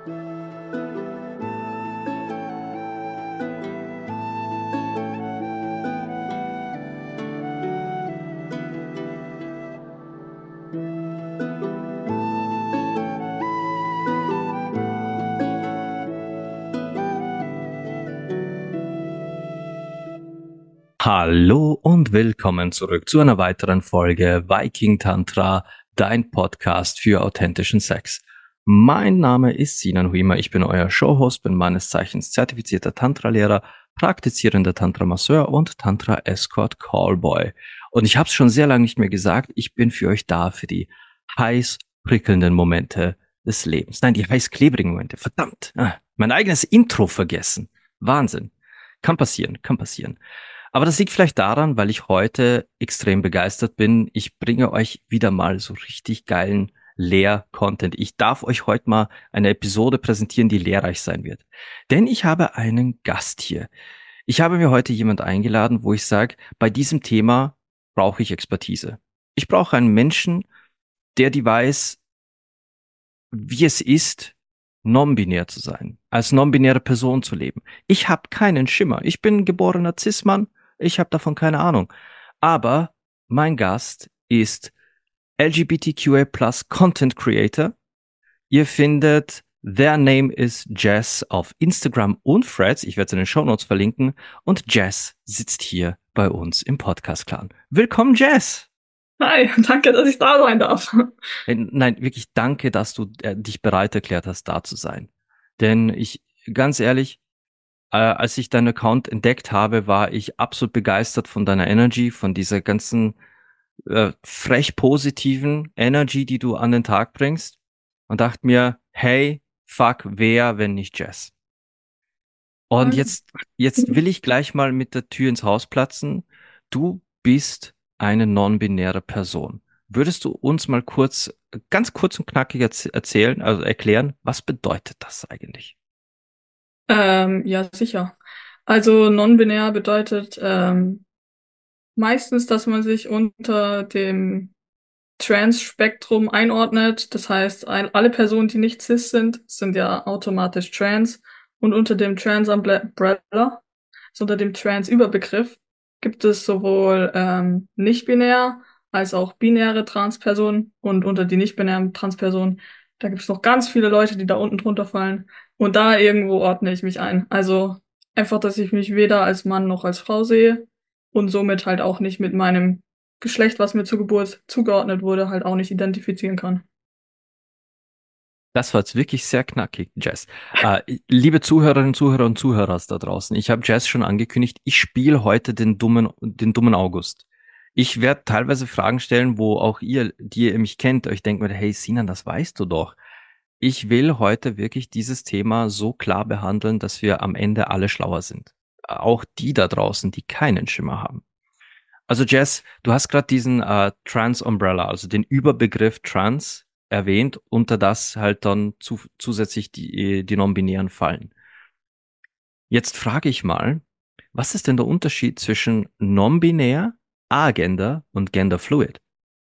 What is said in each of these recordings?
Hallo und willkommen zurück zu einer weiteren Folge Viking Tantra, dein Podcast für authentischen Sex. Mein Name ist Sinan Huima, ich bin euer Showhost, bin meines Zeichens zertifizierter Tantra-Lehrer, praktizierender Tantra-Masseur und Tantra-Escort-Callboy. Und ich habe es schon sehr lange nicht mehr gesagt, ich bin für euch da für die heiß prickelnden Momente des Lebens. Nein, die heiß klebrigen Momente, verdammt, mein eigenes Intro vergessen. Wahnsinn. Kann passieren, kann passieren. Aber das liegt vielleicht daran, weil ich heute extrem begeistert bin. Ich bringe euch wieder mal so richtig geilen Lehr-Content. Ich darf euch heute mal eine Episode präsentieren, die lehrreich sein wird. Denn ich habe einen Gast hier. Ich habe mir heute jemand eingeladen, wo ich sage, bei diesem Thema brauche ich Expertise. Ich brauche einen Menschen, der die weiß, wie es ist, non-binär zu sein, als non-binäre Person zu leben. Ich habe keinen Schimmer. Ich bin geborener Cis-Mann. Ich habe davon keine Ahnung. Aber mein Gast ist LGBTQA+ Content Creator. Ihr findet Their Name is Jess auf Instagram und Threads. Ich werde es in den Shownotes verlinken. Und Jess sitzt hier bei uns im Podcast-Clan. Willkommen, Jess! Hi, danke, dass ich da sein darf. Nein, wirklich danke, dass du dich bereit erklärt hast, da zu sein. Denn ganz ehrlich, als ich deinen Account entdeckt habe, war ich absolut begeistert von deiner Energy, von dieser ganzen frech positiven Energy, die du an den Tag bringst. Und dachte mir, hey, fuck, wer, wenn nicht Jess? Und Danke. jetzt will ich gleich mal mit der Tür ins Haus platzen. Du bist eine non-binäre Person. Würdest du uns mal ganz kurz und knackig erzählen, also erklären, was bedeutet das eigentlich? Ja, sicher. Also non-binär bedeutet meistens, dass man sich unter dem Trans-Spektrum einordnet. Das heißt, alle Personen, die nicht cis sind, sind ja automatisch trans. Und unter dem Trans-Umbrella, also unter dem Trans-Überbegriff, gibt es sowohl nicht-binär als auch binäre Transpersonen. Und unter die nicht-binären Transpersonen, da gibt es noch ganz viele Leute, die da unten drunter fallen. Und da irgendwo ordne ich mich ein. Also einfach, dass ich mich weder als Mann noch als Frau sehe und somit halt auch nicht mit meinem Geschlecht, was mir zur Geburt zugeordnet wurde, halt auch nicht identifizieren kann. Das war jetzt wirklich sehr knackig, Jess. Liebe Zuhörerinnen, Zuhörer und Zuhörer da draußen, ich habe Jess schon angekündigt, ich spiele heute den dummen August. Ich werde teilweise Fragen stellen, wo auch ihr, die ihr mich kennt, euch denkt, hey Sinan, das weißt du doch. Ich will heute wirklich dieses Thema so klar behandeln, dass wir am Ende alle schlauer sind. Auch die da draußen, die keinen Schimmer haben. Also Jess, du hast gerade diesen Trans-Umbrella, also den Überbegriff Trans erwähnt, unter das halt dann zusätzlich die Non-Binären fallen. Jetzt frage ich mal, was ist denn der Unterschied zwischen Non-Binär, Agender und Genderfluid?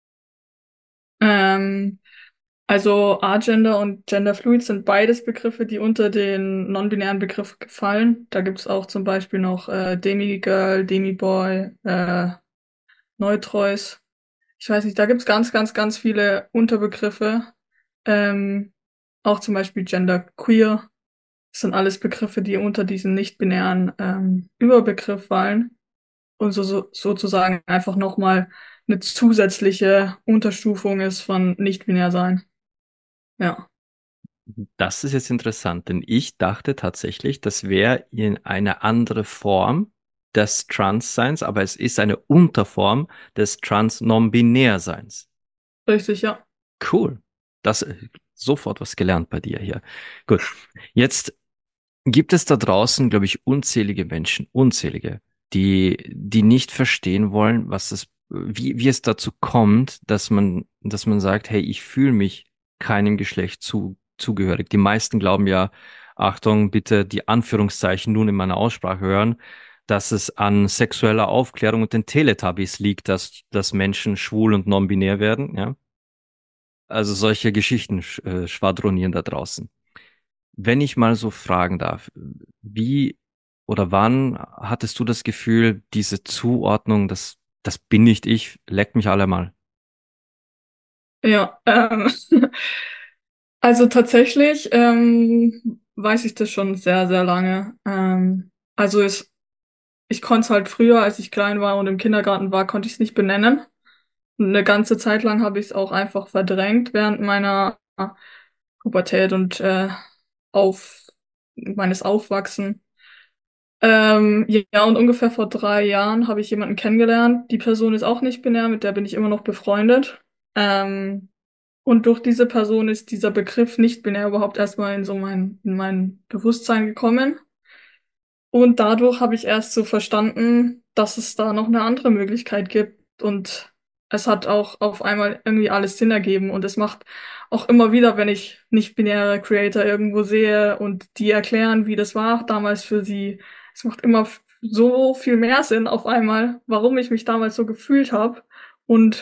Ähm, also Agender und Genderfluid sind beides Begriffe, die unter den non-binären Begriff fallen. Da gibt es auch zum Beispiel noch Demigirl, Demiboy, Neutreus. Ich weiß nicht, da gibt es ganz, ganz, ganz viele Unterbegriffe. Ähm, auch zum Beispiel Genderqueer. Das sind alles Begriffe, die unter diesen nicht-binären Überbegriff fallen und sozusagen einfach nochmal eine zusätzliche Unterstufung ist von nicht-binär sein. Ja. Das ist jetzt interessant, denn ich dachte tatsächlich, das wäre in eine andere Form des Transseins, aber es ist eine Unterform des Trans-Non-Binär-Seins. Richtig, ja. Cool. Das sofort was gelernt bei dir hier. Gut. Jetzt gibt es da draußen, glaube ich, unzählige Menschen, unzählige, die nicht verstehen wollen, wie es dazu kommt, dass man sagt, hey, ich fühle mich keinem Geschlecht zugehörig. Die meisten glauben ja, Achtung, bitte die Anführungszeichen nun in meiner Aussprache hören, dass es an sexueller Aufklärung und den Teletubbies liegt, dass Menschen schwul und non-binär werden, ja. Also solche Geschichten schwadronieren da draußen. wenn ich mal so fragen darf, wie oder wann hattest du das Gefühl, diese Zuordnung, das bin nicht ich, leck mich alle mal? Ja, also tatsächlich weiß ich das schon sehr, sehr lange. Also ich konnte es halt früher, als ich klein war und im Kindergarten war, konnte ich es nicht benennen. Und eine ganze Zeit lang habe ich es auch einfach verdrängt während meiner Pubertät und meines Aufwachsen. Ja, und ungefähr vor 3 Jahren habe ich jemanden kennengelernt. Die Person ist auch nicht binär, mit der bin ich immer noch befreundet. Ähm, und durch diese Person ist dieser Begriff nicht binär überhaupt erstmal in mein Bewusstsein gekommen. Und dadurch habe ich erst so verstanden, dass es da noch eine andere Möglichkeit gibt. Und es hat auch auf einmal irgendwie alles Sinn ergeben. Und es macht auch immer wieder, wenn ich nicht-binäre Creator irgendwo sehe und die erklären, wie das war damals für sie, es macht immer so viel mehr Sinn auf einmal, warum ich mich damals so gefühlt habe und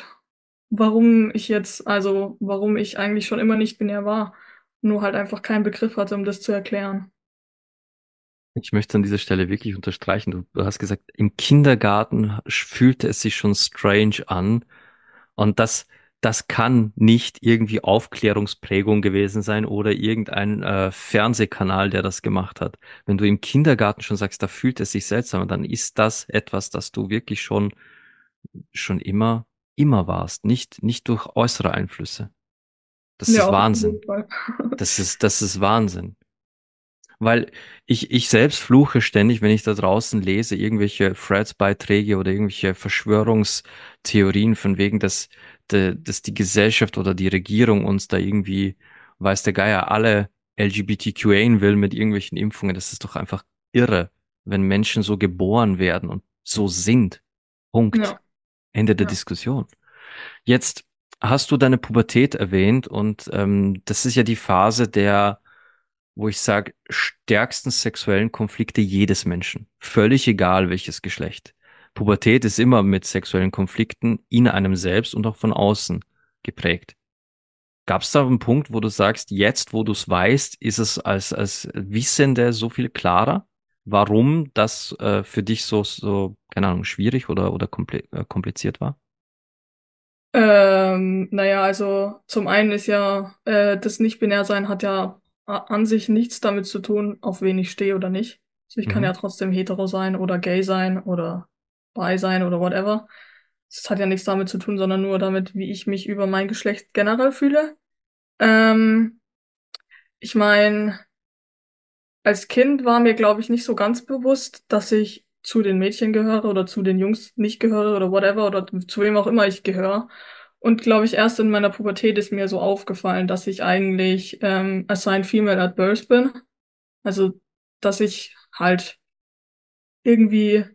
warum ich eigentlich schon immer nicht-binär war, nur halt einfach keinen Begriff hatte, um das zu erklären. Ich möchte an dieser Stelle wirklich unterstreichen, du hast gesagt, im Kindergarten fühlte es sich schon strange an und das kann nicht irgendwie Aufklärungsprägung gewesen sein oder irgendein Fernsehkanal, der das gemacht hat. Wenn du im Kindergarten schon sagst, da fühlt es sich seltsam an, dann ist das etwas, das du wirklich schon immer warst, nicht durch äußere Einflüsse. Das Ja, ist auf Wahnsinn. jeden Fall. Das ist Wahnsinn. Weil ich selbst fluche ständig, wenn ich da draußen lese, irgendwelche Threads-Beiträge oder irgendwelche Verschwörungstheorien von wegen, dass die Gesellschaft oder die Regierung uns da irgendwie, weiß der Geier, alle LGBTQAen will mit irgendwelchen Impfungen. Das ist doch einfach irre, wenn Menschen so geboren werden und so sind. Punkt. Ja, Ende der ja. Diskussion. Jetzt hast du deine Pubertät erwähnt und das ist ja die Phase der, wo ich sage, stärksten sexuellen Konflikte jedes Menschen. Völlig egal, welches Geschlecht. Pubertät ist immer mit sexuellen Konflikten in einem selbst und auch von außen geprägt. Gab es da einen Punkt, wo du sagst, jetzt, wo du es weißt, ist es als Wissende so viel klarer, warum das für dich so, keine Ahnung, schwierig oder kompliziert war? Naja, also zum einen ist ja, das Nicht-Binär-Sein hat ja an sich nichts damit zu tun, auf wen ich stehe oder nicht. Also ich kann Mhm. ja trotzdem hetero sein oder gay sein oder bi sein oder whatever. Das hat ja nichts damit zu tun, sondern nur damit, wie ich mich über mein Geschlecht generell fühle. Ähm, Ich meine, als Kind war mir, glaube ich, nicht so ganz bewusst, dass ich zu den Mädchen gehöre oder zu den Jungs nicht gehöre oder whatever oder zu wem auch immer ich gehöre. Und glaube ich, erst in meiner Pubertät ist mir so aufgefallen, dass ich eigentlich assigned female at birth bin. Also, dass ich halt irgendwie,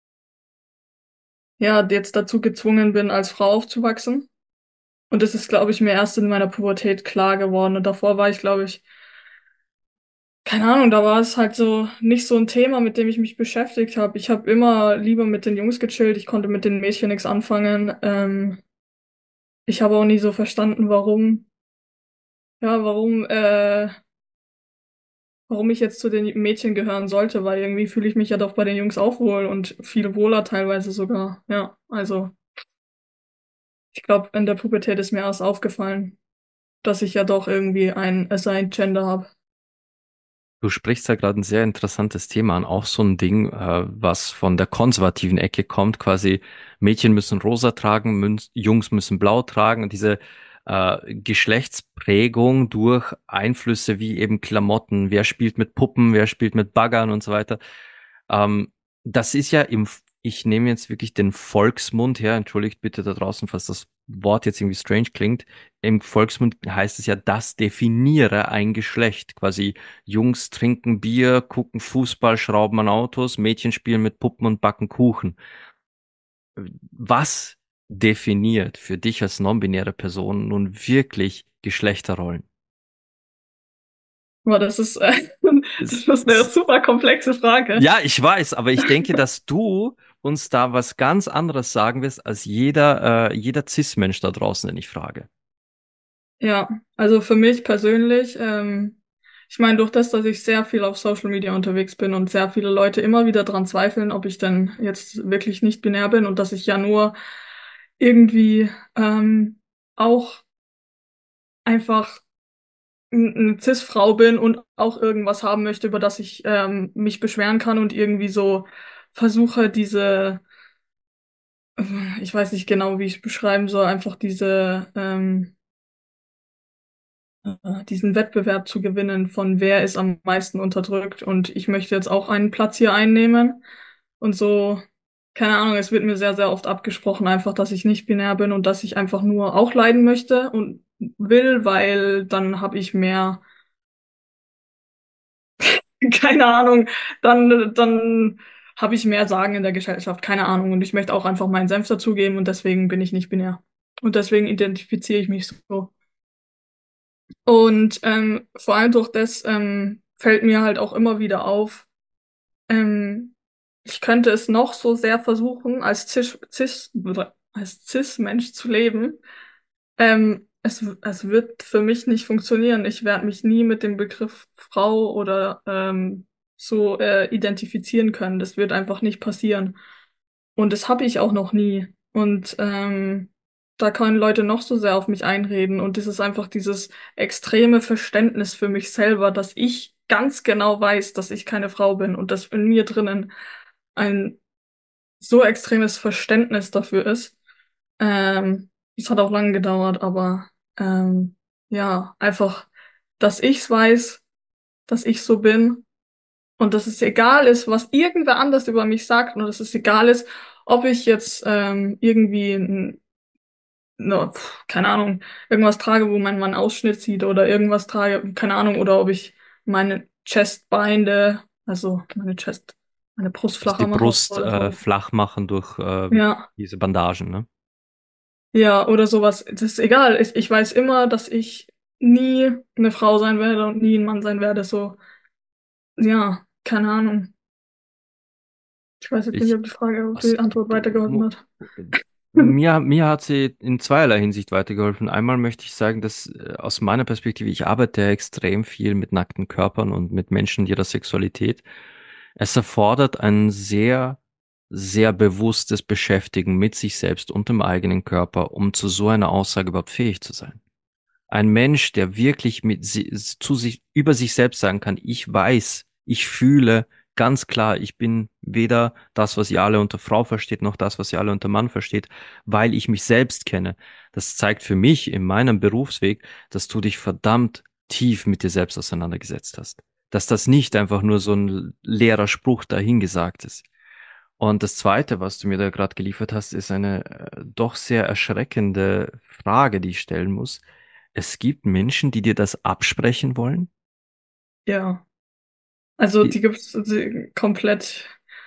ja, jetzt dazu gezwungen bin, als Frau aufzuwachsen. Und das ist, glaube ich, mir erst in meiner Pubertät klar geworden. Und davor war ich, glaube ich, keine Ahnung, da war es halt so nicht so ein Thema, mit dem ich mich beschäftigt habe. Ich habe immer lieber mit den Jungs gechillt, ich konnte mit den Mädchen nichts anfangen. Ich habe auch nie so verstanden, ja, warum ich jetzt zu den Mädchen gehören sollte, weil irgendwie fühle ich mich ja doch bei den Jungs auch wohl und viel wohler teilweise sogar. Ja, also ich glaube, in der Pubertät ist mir erst aufgefallen, dass ich ja doch irgendwie ein Assigned Gender habe. Du sprichst da gerade ein sehr interessantes Thema an, auch so ein Ding, was von der konservativen Ecke kommt, quasi Mädchen müssen rosa tragen, Jungs müssen blau tragen und diese Geschlechtsprägung durch Einflüsse wie eben Klamotten, wer spielt mit Puppen, wer spielt mit Baggern und so weiter. Ähm, Das ist ja ich nehme jetzt wirklich den Volksmund her, entschuldigt bitte da draußen, falls das Wort jetzt irgendwie strange klingt. Im Volksmund heißt es ja, das definiere ein Geschlecht, quasi Jungs trinken Bier, gucken Fußball, schrauben an Autos, Mädchen spielen mit Puppen und backen Kuchen. Was definiert für dich als non-binäre Person nun wirklich Geschlechterrollen? Aber das ist, das Es, ist eine es, super komplexe Frage. ja, ich weiß, aber ich denke, dass du uns da was ganz anderes sagen wirst als jeder Cis-Mensch da draußen, den ich frage. Ja, also für mich persönlich, Ich meine, durch das, dass ich sehr viel auf Social Media unterwegs bin und sehr viele Leute immer wieder dran zweifeln, ob ich denn jetzt wirklich nicht binär bin und dass ich ja nur irgendwie auch einfach eine Cis-Frau bin und auch irgendwas haben möchte, über das ich mich beschweren kann und irgendwie so versuche, ich weiß nicht genau, wie ich es beschreiben soll, einfach diesen Wettbewerb zu gewinnen, von wer ist am meisten unterdrückt. Und ich möchte jetzt auch einen Platz hier einnehmen. Und so, keine Ahnung, es wird mir sehr, sehr oft abgesprochen, einfach, dass ich nicht binär bin und dass ich einfach nur auch leiden möchte und will, weil dann habe ich mehr, keine Ahnung, dann habe ich mehr Sagen in der Gesellschaft, keine Ahnung. Und ich möchte auch einfach meinen Senf dazugeben und deswegen bin ich nicht binär. Und deswegen identifiziere ich mich so. Und vor allem durch das fällt mir halt auch immer wieder auf, ähm, ich könnte es noch so sehr versuchen, als Cis-Mensch zu leben. Es wird für mich nicht funktionieren. Ich werde mich nie mit dem Begriff Frau oder so identifizieren können. Das wird einfach nicht passieren. Und das habe ich auch noch nie. Und da können Leute noch so sehr auf mich einreden. Und das ist einfach dieses extreme Verständnis für mich selber, dass ich ganz genau weiß, dass ich keine Frau bin und dass in mir drinnen ein so extremes Verständnis dafür ist. Es hat auch lange gedauert, aber ja, einfach, dass ich's weiß, dass ich so bin und dass es egal ist, was irgendwer anders über mich sagt und dass es egal ist, ob ich jetzt irgendwie, keine Ahnung, irgendwas trage, wo mein Mann Ausschnitt sieht oder irgendwas trage, keine Ahnung, oder ob ich meine Chest binde, also meine Brust Also die flacher mache Brust oder so. flach machen durch Ja, diese Bandagen, ne? ja, oder sowas. Das ist egal. Ich weiß immer, dass ich nie eine Frau sein werde und nie ein Mann sein werde. So, ja, keine Ahnung. Ich weiß jetzt nicht, Ich, ob also, die Antwort weitergeholfen hat. mir hat sie in zweierlei Hinsicht weitergeholfen. Einmal möchte ich sagen, dass aus meiner Perspektive, ich arbeite ja extrem viel mit nackten Körpern und mit Menschen ihrer Sexualität. Es erfordert ein sehr, sehr bewusstes Beschäftigen mit sich selbst und dem eigenen Körper, um zu so einer Aussage überhaupt fähig zu sein. Ein Mensch, der wirklich zu sich, über sich selbst sagen kann, ich weiß, ich fühle ganz klar, ich bin weder das, was ihr alle unter Frau versteht, noch das, was ihr alle unter Mann versteht, weil ich mich selbst kenne. Das zeigt für mich in meinem Berufsweg, dass du dich verdammt tief mit dir selbst auseinandergesetzt hast. Dass das nicht einfach nur so ein leerer Spruch dahingesagt ist. Und das Zweite, was du mir da gerade geliefert hast, ist eine doch sehr erschreckende Frage, die ich stellen muss. Es gibt Menschen, die dir das absprechen wollen? Ja, also Die, die gibt's komplett.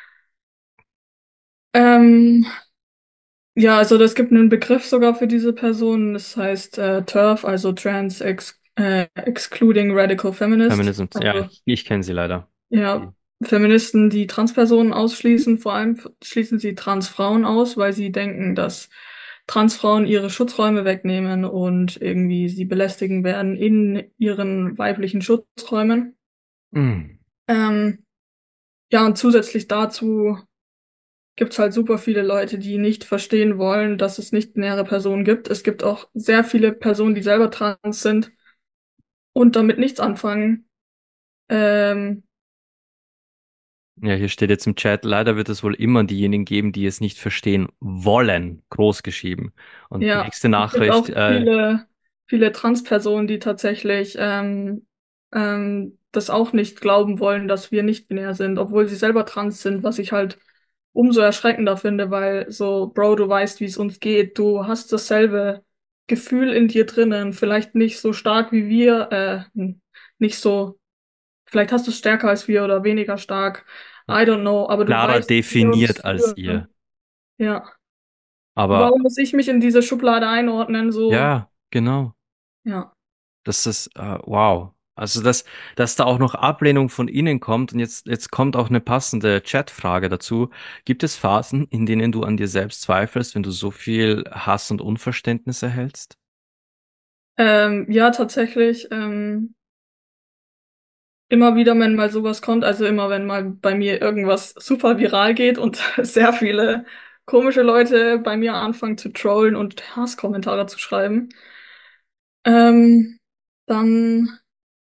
Ähm, ja, also es gibt einen Begriff sogar für diese Person. Das heißt TERF, also Excluding Radical Feminist. Feminism, ja, Also ich kenne sie leider. ja, Feministen, die Transpersonen ausschließen, vor allem schließen sie Transfrauen aus, weil sie denken, dass Transfrauen ihre Schutzräume wegnehmen und irgendwie sie belästigen werden in ihren weiblichen Schutzräumen. Mm. Ähm, ja, und zusätzlich dazu gibt's halt super viele Leute, die nicht verstehen wollen, dass es nicht-binäre Personen gibt. Es gibt auch sehr viele Personen, die selber trans sind und damit nichts anfangen. Ähm, Ja, hier steht jetzt im Chat, leider wird es wohl immer diejenigen geben, die es nicht verstehen wollen, groß geschrieben. Und Ja, nächste es gibt Nachricht, auch viele Transpersonen, die tatsächlich das auch nicht glauben wollen, dass wir nicht binär sind, obwohl sie selber trans sind, was ich halt umso erschreckender finde, weil so, Bro, du weißt, wie es uns geht, du hast dasselbe Gefühl in dir drinnen, vielleicht nicht so stark wie wir, nicht so, vielleicht hast du es stärker als wir oder weniger stark, I don't know, aber du klarer weißt, wie wir uns definiert als ihr. fühlen. Ja. Aber Warum muss ich mich in diese Schublade einordnen? So, ja, genau. ja. Das ist, wow. Also, dass da auch noch Ablehnung von innen kommt und jetzt kommt auch eine passende Chatfrage dazu. Gibt es Phasen, in denen du an dir selbst zweifelst, wenn du so viel Hass und Unverständnis erhältst? Ja, tatsächlich. immer wieder, wenn mal sowas kommt, also immer, wenn mal bei mir irgendwas super viral geht und sehr viele komische Leute bei mir anfangen zu trollen und Hasskommentare zu schreiben, ähm, dann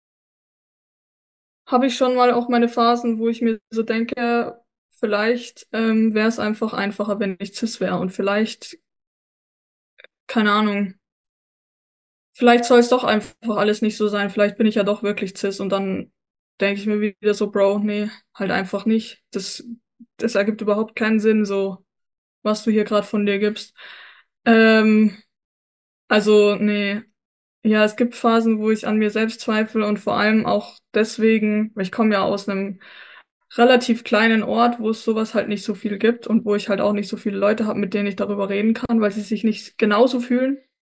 habe ich schon mal auch meine Phasen, wo ich mir so denke, vielleicht wäre es einfach einfacher, wenn ich cis wäre und vielleicht, keine Ahnung, vielleicht soll es doch einfach alles nicht so sein, vielleicht bin ich ja doch wirklich cis und dann denke ich mir wieder so, Bro, nee, halt einfach nicht. Das ergibt überhaupt keinen Sinn, so was du hier gerade von dir gibst. Ähm, also, nee. Ja, es gibt Phasen, wo ich an mir selbst zweifle und vor allem auch deswegen, weil ich komme ja aus einem relativ kleinen Ort, wo es sowas halt nicht so viel gibt und wo ich halt auch nicht so viele Leute habe, mit denen ich darüber reden kann, weil sie sich nicht genauso fühlen.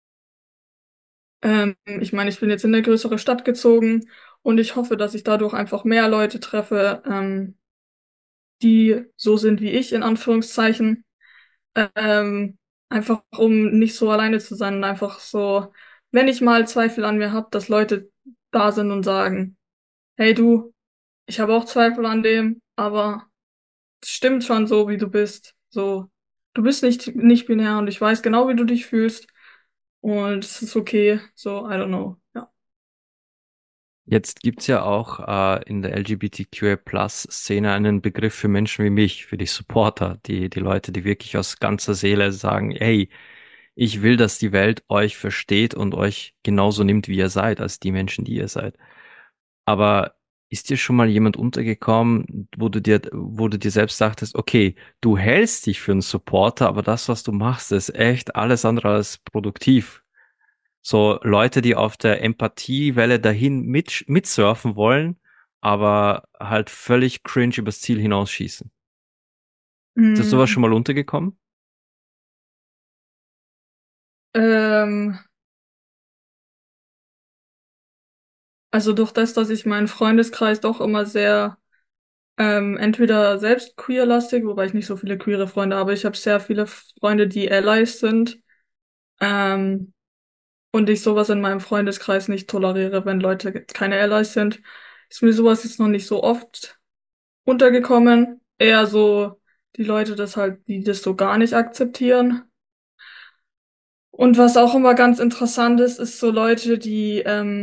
Ich meine, ich bin jetzt in eine größere Stadt gezogen und ich hoffe, dass ich dadurch einfach mehr Leute treffe, die so sind wie ich, in Anführungszeichen. Ähm, einfach um nicht so alleine zu sein und einfach so, wenn ich mal Zweifel an mir habe, dass Leute da sind und sagen, hey du, ich habe auch Zweifel an dem, aber es stimmt schon so, wie du bist. So, du bist nicht binär und ich weiß genau, wie du dich fühlst und es ist okay. So, I don't know. Ja. Jetzt gibt's ja auch in der LGBTQI-Plus-Szene einen Begriff für Menschen wie mich, für die Supporter, die Leute, die wirklich aus ganzer Seele sagen, hey, ich will, dass die Welt euch versteht und euch genauso nimmt, wie ihr seid, als die Menschen, die ihr seid. Aber ist dir schon mal jemand untergekommen, wo du dir selbst dachtest, okay, du hältst dich für einen Supporter, aber das, was du machst, ist echt alles andere als produktiv. So Leute, die auf der Empathiewelle dahin mitsurfen wollen, aber halt völlig cringe übers Ziel hinausschießen. Ist dir sowas Mm, schon mal untergekommen? ähm, also durch das, dass ich meinen Freundeskreis doch immer sehr entweder selbst queerlastig, wobei ich nicht so viele queere Freunde habe. Ich habe sehr viele Freunde, die Allies sind. Ähm, und ich sowas in meinem Freundeskreis nicht toleriere, wenn Leute keine Allies sind. Ist mir sowas jetzt noch nicht so oft untergekommen. Eher so die Leute das halt, die das so gar nicht akzeptieren. Und was auch immer ganz interessant ist, ist so Leute, die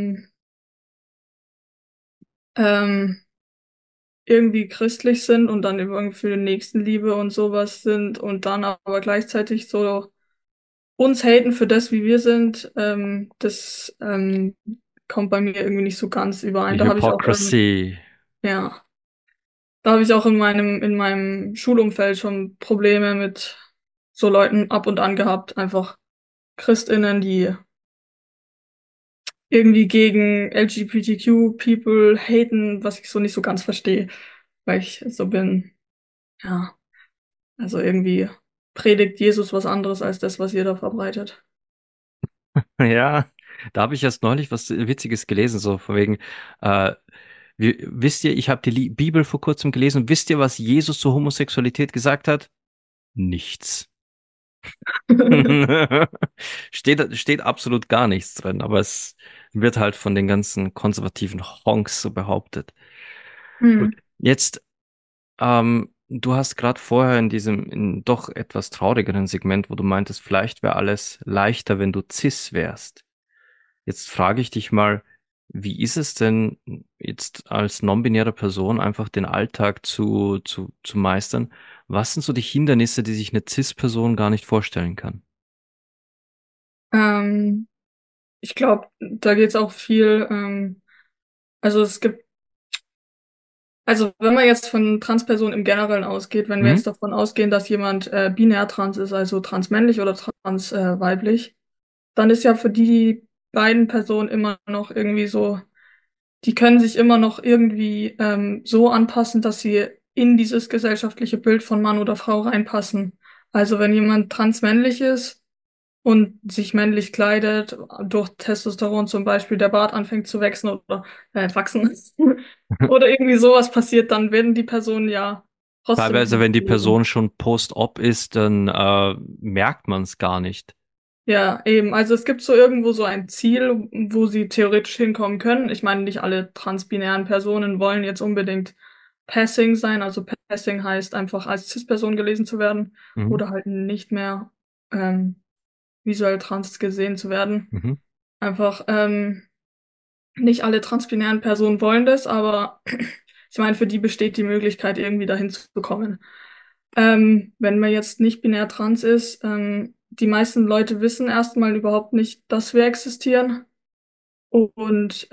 ähm, irgendwie christlich sind und dann irgendwie Nächstenliebe und sowas sind und dann aber gleichzeitig so uns haten für das, wie wir sind, das kommt bei mir irgendwie nicht so ganz überein. Da habe ich auch Hypocrisy. ja, da habe ich auch in meinem Schulumfeld schon Probleme mit so Leuten ab und an gehabt. Einfach ChristInnen, die irgendwie gegen LGBTQ-People haten, was ich so nicht so ganz verstehe, weil ich so bin, ja, also irgendwie predigt Jesus was anderes als das, was ihr da verbreitet. Ja, da habe ich erst neulich was Witziges gelesen, so von wegen, äh, wisst ihr, ich habe die Bibel vor kurzem gelesen und wisst ihr, was Jesus zur Homosexualität gesagt hat? Nichts. Steht absolut gar nichts drin, aber es wird halt von den ganzen konservativen Honks so behauptet. Gut, Hm. jetzt, du hast gerade vorher in doch etwas traurigeren Segment, wo du meintest, vielleicht wäre alles leichter, wenn du cis wärst. Jetzt frage ich dich mal, wie ist es denn jetzt als non-binäre Person einfach den Alltag zu meistern? Was sind so die Hindernisse, die sich eine cis-Person gar nicht vorstellen kann? Ähm, Ich glaube, da geht es auch viel, also es gibt, also wenn man jetzt von Transpersonen im Generellen ausgeht, wenn wir Mhm. jetzt davon ausgehen, dass jemand binär trans ist, also transmännlich oder trans weiblich, dann ist ja für die beiden Personen immer noch irgendwie so, die können sich immer noch irgendwie so anpassen, dass sie in dieses gesellschaftliche Bild von Mann oder Frau reinpassen. Also wenn jemand transmännlich ist, und sich männlich kleidet, durch Testosteron zum Beispiel der Bart anfängt zu wachsen oder wachsen oder irgendwie sowas passiert, dann werden die Personen ja trotzdem Teilweise, wenn die transphob. Person schon post-op ist, dann merkt man es gar nicht. Ja, eben. Also es gibt so irgendwo so ein Ziel, wo sie theoretisch hinkommen können. Ich meine, nicht alle transbinären Personen wollen jetzt unbedingt Passing sein. Also Passing heißt einfach als Cis-Person gelesen zu werden Mhm. oder halt nicht mehr ähm, visuell trans gesehen zu werden. Mhm. Einfach nicht alle transbinären Personen wollen das, aber ich meine, für die besteht die Möglichkeit, irgendwie dahin zu bekommen. Wenn man jetzt nicht binär trans ist, die meisten Leute wissen erstmal überhaupt nicht, dass wir existieren. Und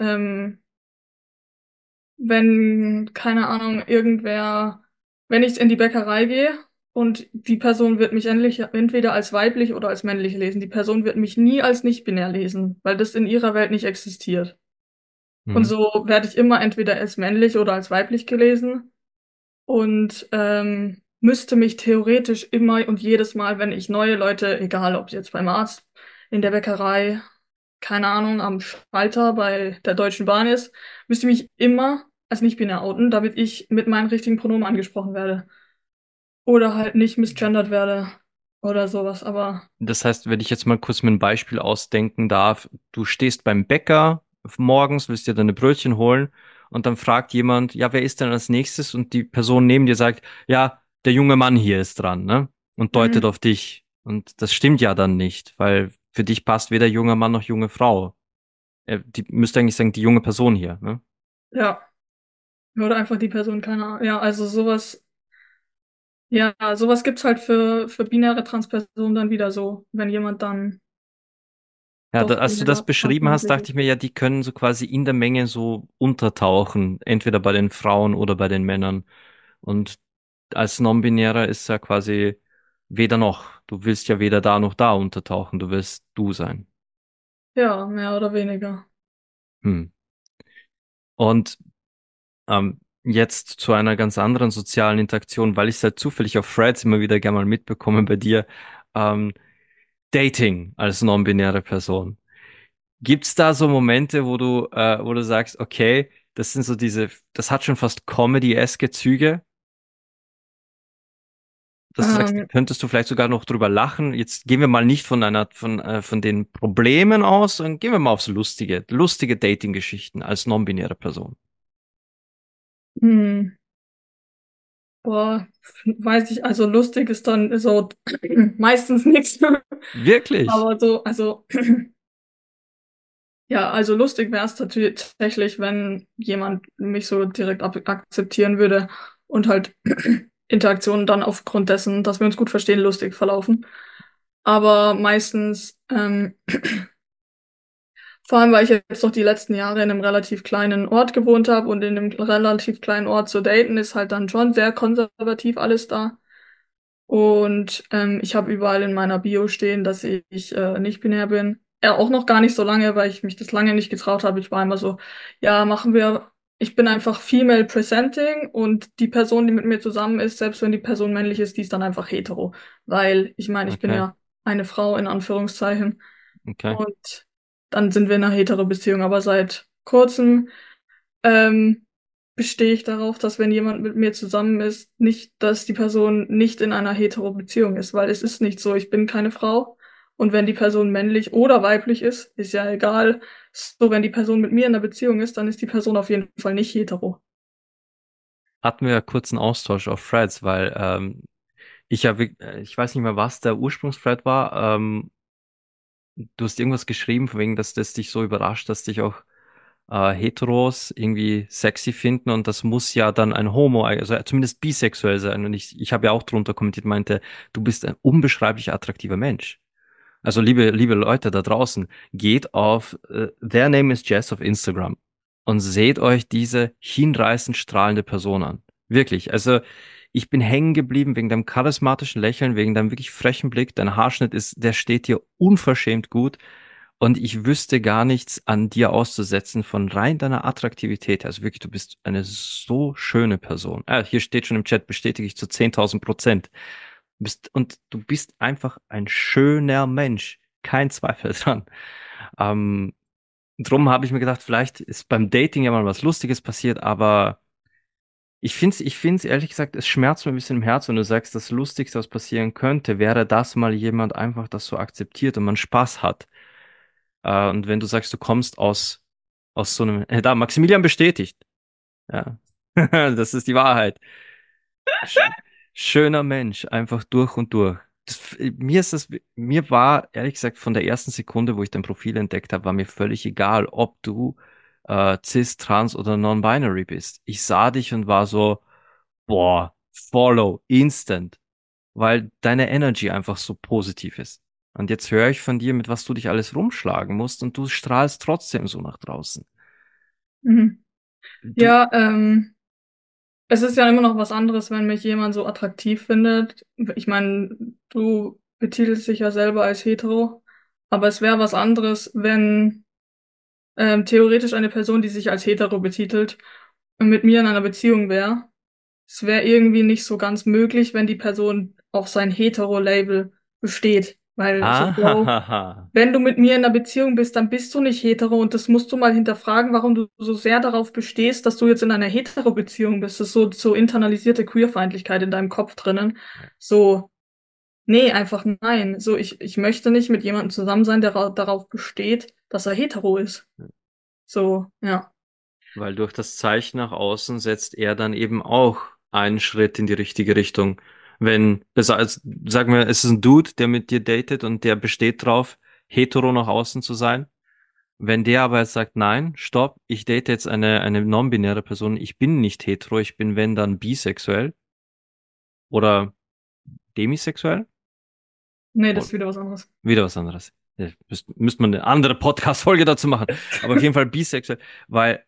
wenn, keine Ahnung, irgendwer, wenn ich in die Bäckerei gehe und die Person wird mich endlich, entweder als weiblich oder als männlich lesen, die Person wird mich nie als nicht-binär lesen, weil das in ihrer Welt nicht existiert. Und Mhm. so werde ich immer entweder als männlich oder als weiblich gelesen und müsste mich theoretisch immer und jedes Mal, wenn ich neue Leute, egal ob jetzt beim Arzt, in der Bäckerei, keine Ahnung, am Schalter bei der Deutschen Bahn ist, müsste mich immer als nicht-binär outen, damit ich mit meinen richtigen Pronomen angesprochen werde. Oder halt nicht misgendert werde oder sowas. Aber Das heißt, wenn ich jetzt mal kurz mir ein Beispiel ausdenken darf, du stehst beim Bäcker morgens, willst dir deine Brötchen holen und dann fragt jemand, ja, wer ist denn als nächstes? Und die Person neben dir sagt, ja, der junge Mann hier ist dran, ne? Und deutet mhm, auf dich. Und das stimmt ja dann nicht, weil für dich passt weder junger Mann noch junge Frau. Die müsste eigentlich sagen, die junge Person hier, ne? ja. Oder einfach die Person, keine Ahnung. Ja, also sowas. Ja, sowas gibt's halt für binäre Transpersonen dann wieder so, wenn jemand dann Ja, doch als du das binär beschrieben hast, transmännlich dachte ist. ich mir, ja, die können so quasi in der Menge so untertauchen, entweder bei den Frauen oder bei den Männern. Und als Non-Binärer ist ja quasi weder noch. Du willst ja weder da noch da untertauchen, du willst du sein. Ja, mehr oder weniger. Hm. Und jetzt zu einer ganz anderen sozialen Interaktion, weil ich es halt zufällig auf Threads immer wieder gerne mal mitbekomme bei dir. Ähm, Dating als non-binäre Person. Gibt's da so Momente, wo du sagst, okay, das sind so das hat schon fast Comedy-eske Züge, dass du sagst, Ähm, könntest du vielleicht sogar noch drüber lachen? Jetzt gehen wir mal nicht von den Problemen aus, sondern gehen wir mal aufs lustige Dating-Geschichten als non-binäre Person. hm, boah, weiß ich, also lustig ist dann so meistens nichts. Wirklich? Aber so, also, ja, also lustig wäre es tatsächlich, wenn jemand mich so direkt akzeptieren würde und halt Interaktionen dann aufgrund dessen, dass wir uns gut verstehen, lustig verlaufen. Aber meistens, vor allem, weil ich jetzt doch die letzten Jahre in einem relativ kleinen Ort gewohnt habe und in einem relativ kleinen Ort zu daten, ist halt dann schon sehr konservativ alles da. Und ich habe überall in meiner Bio stehen, dass ich nicht binär bin. Ja, auch noch gar nicht so lange, weil ich mich das lange nicht getraut habe. Ich war immer so, ja, machen wir. Ich bin einfach female presenting und die Person, die mit mir zusammen ist, selbst wenn die Person männlich ist, die ist dann einfach hetero. Weil ich meine, ich bin Okay, ja eine Frau in Anführungszeichen. okay. Und dann sind wir in einer hetero Beziehung. Aber seit kurzem ähm, bestehe ich darauf, dass wenn jemand mit mir zusammen ist, nicht, dass die Person nicht in einer hetero Beziehung ist, weil es ist nicht so, ich bin keine Frau. Und wenn die Person männlich oder weiblich ist, ist ja egal. So, wenn die Person mit mir in einer Beziehung ist, dann ist die Person auf jeden Fall nicht hetero. Hatten wir ja kurz einen Austausch auf Threads, weil ich weiß nicht mehr, was der Ursprungsthread war. Du hast irgendwas geschrieben, von wegen, dass das dich so überrascht, dass dich auch Heteros irgendwie sexy finden und das muss ja dann ein Homo, also zumindest bisexuell sein. Und ich habe ja auch drunter kommentiert, meinte, du bist ein unbeschreiblich attraktiver Mensch. Also liebe Leute da draußen, geht auf Their Name is Jess auf Instagram und seht euch diese hinreißend strahlende Person an. Wirklich. Also ich bin hängen geblieben wegen deinem charismatischen Lächeln, wegen deinem wirklich frechen Blick. Dein Haarschnitt der steht dir unverschämt gut. Und ich wüsste gar nichts an dir auszusetzen von rein deiner Attraktivität. Also wirklich, du bist eine so schöne Person. Hier steht schon im Chat, bestätige ich zu 10.000%. Und du bist einfach ein schöner Mensch. Kein Zweifel dran. Ähm, Drum habe ich mir gedacht, vielleicht ist beim Dating ja mal was Lustiges passiert, aber ich find's ehrlich gesagt, es schmerzt mir ein bisschen im Herzen, wenn du sagst, das Lustigste, was passieren könnte, wäre, dass mal jemand einfach das so akzeptiert und man Spaß hat. Und wenn du sagst, du kommst aus so einem, da, Maximilian bestätigt. Ja, das ist die Wahrheit. Sch schöner Mensch, einfach durch und durch. Mir war, ehrlich gesagt, von der ersten Sekunde, wo ich dein Profil entdeckt habe, war mir völlig egal, ob du cis, trans oder non-binary bist. Ich sah dich und war so, boah, follow, instant, weil deine Energy einfach so positiv ist. Und jetzt höre ich von dir, mit was du dich alles rumschlagen musst und du strahlst trotzdem so nach draußen. Mhm. Du, Ja, es ist ja immer noch was anderes, wenn mich jemand so attraktiv findet. Ich meine, du betitelst dich ja selber als hetero, aber es wäre was anderes, wenn theoretisch eine Person, die sich als hetero betitelt, mit mir in einer Beziehung wäre. Es wäre irgendwie nicht so ganz möglich, wenn die Person auf sein Hetero-Label besteht. Weil so, Bro, ah, wenn du mit mir in einer Beziehung bist, dann bist du nicht hetero und das musst du mal hinterfragen, warum du so sehr darauf bestehst, dass du jetzt in einer hetero-Beziehung bist. Das ist so internalisierte Queerfeindlichkeit in deinem Kopf drinnen. So, nee, einfach nein. So, ich möchte nicht mit jemandem zusammen sein, der darauf besteht, dass er hetero ist. So, ja. weil durch das Zeichen nach außen setzt er dann eben auch einen Schritt in die richtige Richtung. Wenn, sagen wir, es ist ein Dude, der mit dir datet und der besteht drauf, hetero nach außen zu sein. Wenn der aber jetzt sagt, nein, stopp, ich date jetzt eine non-binäre Person, ich bin nicht hetero, ich bin wenn dann bisexuell oder demisexuell, Nee, das oder ist wieder was anderes. wieder was anderes. Ja, müsste man eine andere Podcast-Folge dazu machen. Aber auf jeden Fall bisexuell, weil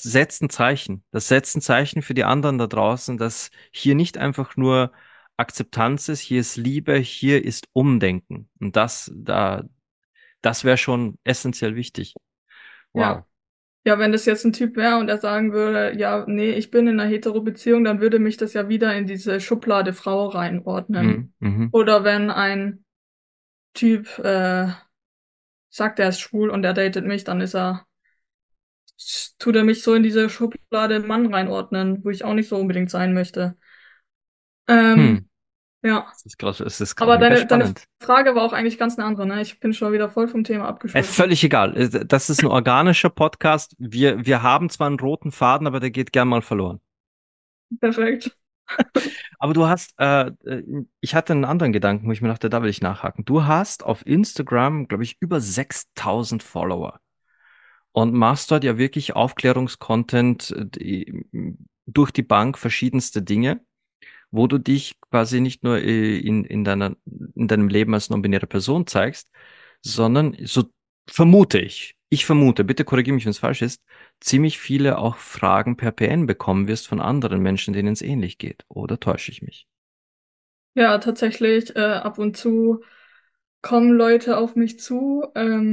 das setzt ein Zeichen für die anderen da draußen, dass hier nicht einfach nur Akzeptanz ist, hier ist Liebe, hier ist Umdenken. Und das wäre schon essentiell wichtig. Ja. Wow. Ja, wenn das jetzt ein Typ wäre und er sagen würde, ja, nee, ich bin in einer Hetero-Beziehung, dann würde mich das ja wieder in diese Schublade Frau reinordnen. Mhm, mhm. Oder wenn ein Typ sagt, er ist schwul und er datet mich, dann tut er mich so in diese Schublade Mann reinordnen, wo ich auch nicht so unbedingt sein möchte. Hm. Ähm, ja. Es ist gerade Aber mega deine spannend. Frage war auch eigentlich ganz eine andere, ne? Ich bin schon wieder voll vom Thema abgeschwiffen. Völlig egal. Das ist ein organischer Podcast. Wir haben zwar einen roten Faden, aber der geht gern mal verloren. Perfekt. Aber ich hatte einen anderen Gedanken, wo ich mir dachte, da will ich nachhaken. Du hast auf Instagram, glaube ich, über 6000 Follower und machst dort ja wirklich Aufklärungscontent durch die Bank verschiedenste Dinge, wo du dich quasi nicht nur in deinem Leben als non-binäre Person zeigst, sondern so vermute ich vermute, bitte korrigiere mich, wenn es falsch ist, ziemlich viele auch Fragen per PN bekommen wirst von anderen Menschen, denen es ähnlich geht. Oder täusche ich mich? Ja, tatsächlich, ab und zu kommen Leute auf mich zu,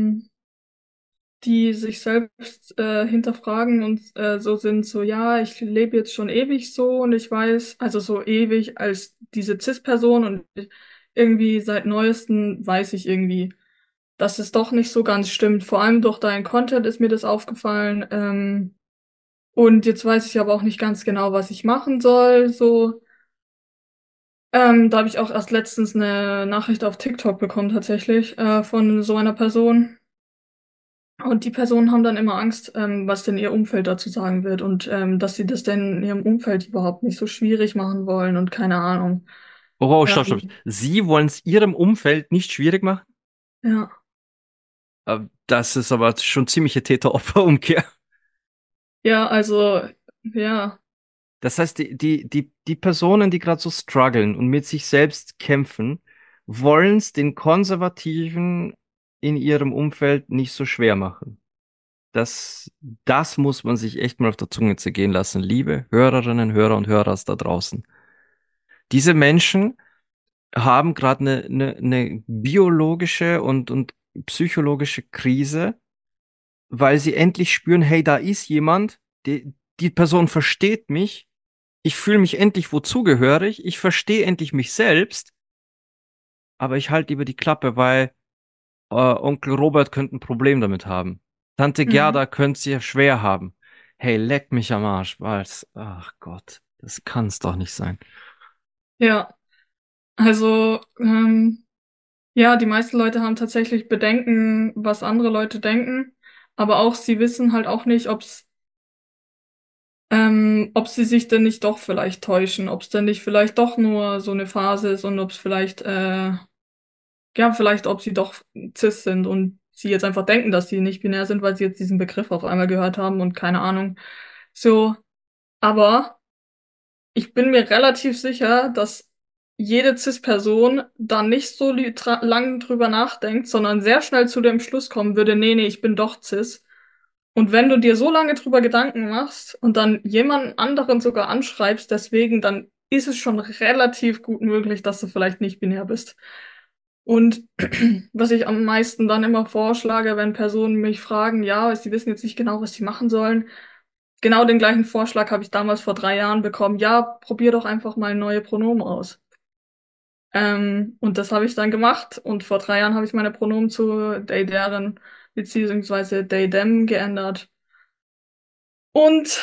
die sich selbst hinterfragen und so sind so, ja, ich lebe jetzt schon ewig so und ich weiß, also so ewig als diese Cis-Person und irgendwie seit neuestem weiß ich irgendwie, dass es doch nicht so ganz stimmt. Vor allem durch deinen Content ist mir das aufgefallen. Und jetzt weiß ich aber auch nicht ganz genau, was ich machen soll. So, da habe ich auch erst letztens eine Nachricht auf TikTok bekommen, tatsächlich, von so einer Person. Und die Personen haben dann immer Angst, was denn ihr Umfeld dazu sagen wird und dass sie das denn in ihrem Umfeld überhaupt nicht so schwierig machen wollen und keine Ahnung. Oh, stopp, stopp. Ähm, Sie wollen es Ihrem Umfeld nicht schwierig machen? ja, Das ist aber schon ziemliche Täter-Opfer-Umkehr. ja, also, ja, Das heißt, die Personen, die gerade so strugglen und mit sich selbst kämpfen, wollen es den Konservativen in ihrem Umfeld nicht so schwer machen. Das, das muss man sich echt mal auf der Zunge zergehen lassen, liebe Hörerinnen, Hörer und Hörer da draußen. Diese Menschen haben gerade eine biologische und psychologische Krise, weil sie endlich spüren, hey, da ist jemand, die Person versteht mich, ich fühle mich endlich wozugehörig, ich verstehe endlich mich selbst, aber ich halte lieber die Klappe, weil Onkel Robert könnte ein Problem damit haben. Tante mhm. Gerda könnte es ja schwer haben. Hey, leck mich am Arsch, was? Ach Gott. Das kann es doch nicht sein. Ja, also ja, die meisten Leute haben tatsächlich Bedenken, was andere Leute denken, aber auch sie wissen halt auch nicht, ob sie sich denn nicht doch vielleicht täuschen, ob es denn nicht vielleicht doch nur so eine Phase ist und ob es vielleicht, ja, vielleicht ob sie doch cis sind und sie jetzt einfach denken, dass sie nicht binär sind, weil sie jetzt diesen Begriff auf einmal gehört haben und keine Ahnung. So, aber ich bin mir relativ sicher, dass jede Cis-Person da nicht so lang drüber nachdenkt, sondern sehr schnell zu dem Schluss kommen würde, nee, ich bin doch cis. Und wenn du dir so lange drüber Gedanken machst und dann jemanden anderen sogar anschreibst, deswegen, dann ist es schon relativ gut möglich, dass du vielleicht nicht binär bist. Und was ich am meisten dann immer vorschlage, wenn Personen mich fragen, ja, sie wissen jetzt nicht genau, was sie machen sollen, genau den gleichen Vorschlag habe ich damals vor 3 Jahren bekommen. Ja, probier doch einfach mal neue Pronomen aus. Und das habe ich dann gemacht. Und vor 3 Jahren habe ich meine Pronomen zu they, deren beziehungsweise they, them geändert. Und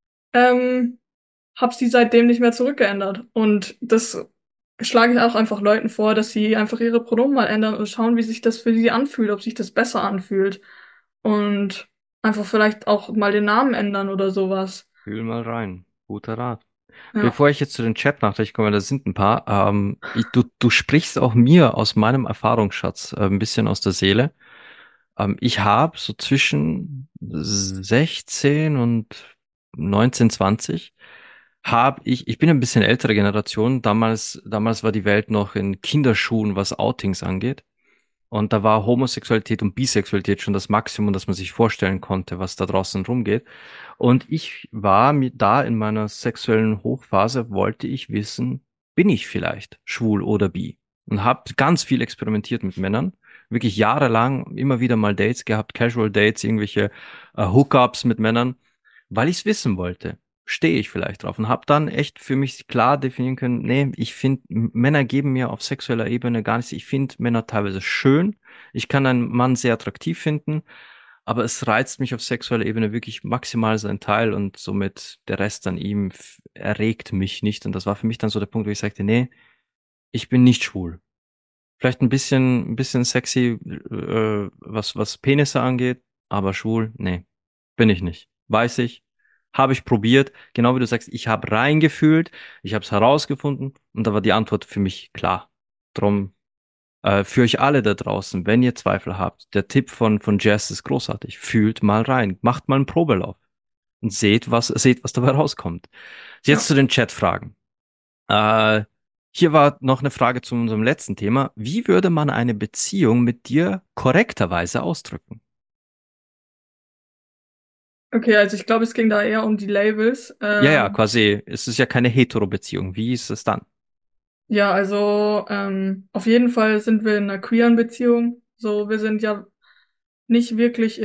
habe sie seitdem nicht mehr zurückgeändert. Und das schlage ich auch einfach Leuten vor, dass sie einfach ihre Pronomen mal ändern und schauen, wie sich das für sie anfühlt, ob sich das besser anfühlt. Und einfach vielleicht auch mal den Namen ändern oder sowas. Fühl mal rein. Guter Rat. Ja. Bevor ich jetzt zu den Chat-Nachrichten komme, da sind ein paar. Du sprichst auch mir aus meinem Erfahrungsschatz ein bisschen aus der Seele. Ich habe so zwischen 16 und 19, 20 ich bin ein bisschen ältere Generation. Damals war die Welt noch in Kinderschuhen, was Outings angeht. Und da war Homosexualität und Bisexualität schon das Maximum, das man sich vorstellen konnte, was da draußen rumgeht. Und ich war mir da in meiner sexuellen Hochphase, wollte ich wissen, bin ich vielleicht schwul oder bi? Und habe ganz viel experimentiert mit Männern. Wirklich jahrelang immer wieder mal Dates gehabt, Casual Dates, irgendwelche Hookups mit Männern, weil ich es wissen wollte. Stehe ich vielleicht drauf und habe dann echt für mich klar definieren können, nee, ich finde, Männer geben mir auf sexueller Ebene gar nichts. Ich finde Männer teilweise schön. Ich kann einen Mann sehr attraktiv finden, aber es reizt mich auf sexueller Ebene wirklich maximal sein Teil und somit der Rest an ihm erregt mich nicht. Und das war für mich dann so der Punkt, wo ich sagte, nee, ich bin nicht schwul. Vielleicht ein bisschen sexy, was Penisse angeht, aber schwul, nee, bin ich nicht. Weiß ich, habe ich probiert, genau wie du sagst, ich habe reingefühlt, ich habe es herausgefunden und da war die Antwort für mich klar. Drum für euch alle da draußen, wenn ihr Zweifel habt, der Tipp von Jess ist großartig. Fühlt mal rein, macht mal einen Probelauf und seht, was dabei rauskommt. Jetzt Ja. zu den Chatfragen. Äh, Hier war noch eine Frage zu unserem letzten Thema. Wie würde man eine Beziehung mit dir korrekterweise ausdrücken? Okay, also ich glaube, es ging da eher um die Labels. Ja, ja, quasi, es ist ja keine Hetero-Beziehung. Wie ist es dann? Ja, also auf jeden Fall sind wir in einer queeren Beziehung. So, wir sind ja nicht wirklich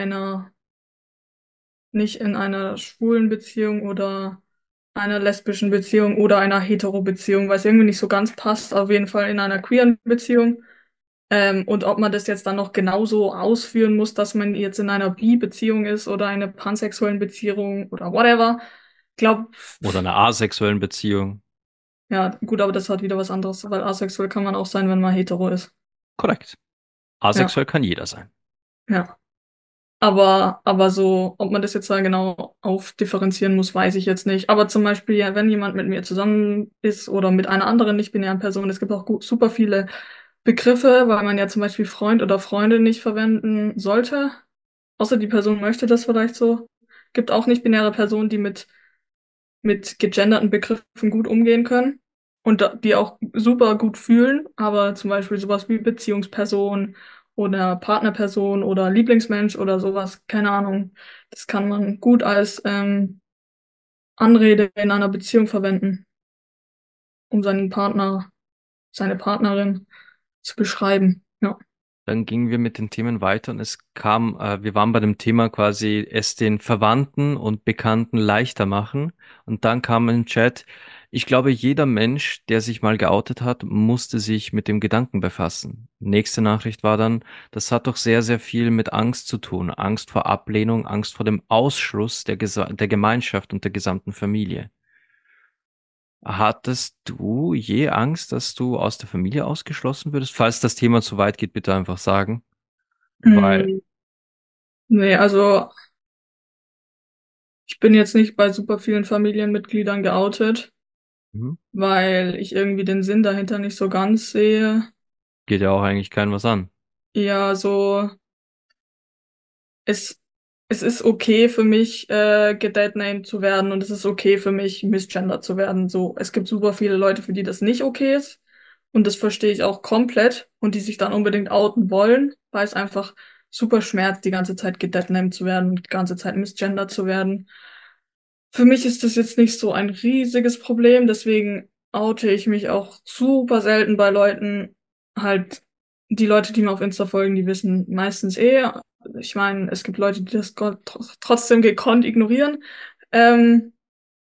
nicht in einer schwulen Beziehung oder einer lesbischen Beziehung oder einer Hetero-Beziehung, weil es irgendwie nicht so ganz passt. Auf jeden Fall in einer queeren Beziehung. Und ob man das jetzt dann noch genauso ausführen muss, dass man jetzt in einer Bi-Beziehung ist oder einer pansexuellen Beziehung oder whatever. Ich glaube, Oder einer asexuellen Beziehung? ja, gut, aber das hat wieder was anderes, weil asexuell kann man auch sein, wenn man hetero ist. Korrekt. Ja, Asexuell kann jeder sein. ja. Aber so, ob man das jetzt da genau aufdifferenzieren muss, weiß ich jetzt nicht. Aber zum Beispiel, ja, wenn jemand mit mir zusammen ist oder mit einer anderen nicht-binären Person, es gibt auch super viele Begriffe, weil man ja zum Beispiel Freund oder Freundin nicht verwenden sollte. Außer die Person möchte das vielleicht so. Gibt auch nicht-binäre Personen, die mit gegenderten Begriffen gut umgehen können und die auch super gut fühlen, aber zum Beispiel sowas wie Beziehungsperson oder Partnerperson oder Lieblingsmensch oder sowas, keine Ahnung. Das kann man gut als Anrede in einer Beziehung verwenden, um seinen Partner, seine Partnerin zu beschreiben. Ja. Dann gingen wir mit den Themen weiter und wir waren bei dem Thema quasi es den Verwandten und Bekannten leichter machen. Und dann kam im Chat, ich glaube, jeder Mensch, der sich mal geoutet hat, musste sich mit dem Gedanken befassen. Nächste Nachricht war dann, das hat doch sehr, sehr viel mit Angst zu tun. Angst vor Ablehnung, Angst vor dem Ausschluss der Gemeinschaft und der gesamten Familie. Hattest du je Angst, dass du aus der Familie ausgeschlossen würdest? Falls das Thema zu weit geht, bitte einfach sagen. Weil, Hm, nee, also ich bin jetzt nicht bei super vielen Familienmitgliedern geoutet, mhm, weil ich irgendwie den Sinn dahinter nicht so ganz sehe. geht ja auch eigentlich keinem was an. Ja, so, es, es ist okay für mich, gedeadnamed zu werden und es ist okay für mich, misgendert zu werden. So, es gibt super viele Leute, für die das nicht okay ist. Und das verstehe ich auch komplett und die sich dann unbedingt outen wollen, weil es einfach super schmerzt, die ganze Zeit gedeadnamed zu werden und die ganze Zeit misgendert zu werden. Für mich ist das jetzt nicht so ein riesiges Problem, deswegen oute ich mich auch super selten bei Leuten. Halt, die Leute, die mir auf Insta folgen, die wissen meistens eh. Ich meine, es gibt Leute, die das trotzdem gekonnt ignorieren. Ähm,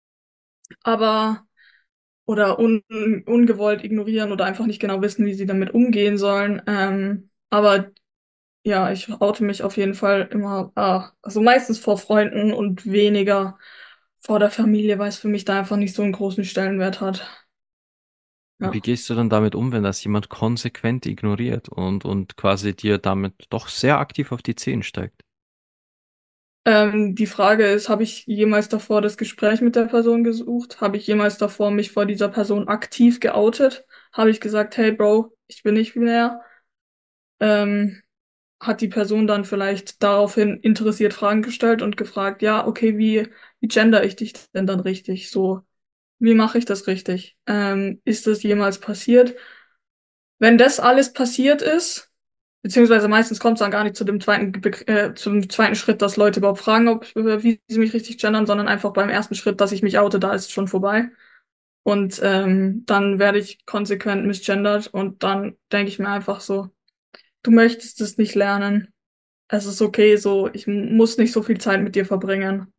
aber oder ungewollt ignorieren oder einfach nicht genau wissen, wie sie damit umgehen sollen. Aber ja, ich oute mich auf jeden Fall immer, also meistens vor Freunden und weniger vor der Familie, weil es für mich da einfach nicht so einen großen Stellenwert hat. Wie Ja. gehst du dann damit um, wenn das jemand konsequent ignoriert und quasi dir damit doch sehr aktiv auf die Zehen steigt? Die Frage ist, habe ich jemals davor das Gespräch mit der Person gesucht? Habe ich jemals davor mich vor dieser Person aktiv geoutet? Habe ich gesagt, hey Bro, ich bin nicht binär? Ähm, Hat die Person dann vielleicht daraufhin interessiert Fragen gestellt und gefragt, ja, okay, wie gender ich dich denn dann richtig? So, wie mache ich das richtig? Ist das jemals passiert? Wenn das alles passiert ist, beziehungsweise meistens kommt es dann gar nicht zu dem zum zweiten Schritt, dass Leute überhaupt fragen, wie sie mich richtig gendern, sondern einfach beim ersten Schritt, dass ich mich oute, da ist es schon vorbei. Und dann werde ich konsequent misgendert und dann denke ich mir einfach so, du möchtest es nicht lernen. Es ist okay, so, ich muss nicht so viel Zeit mit dir verbringen.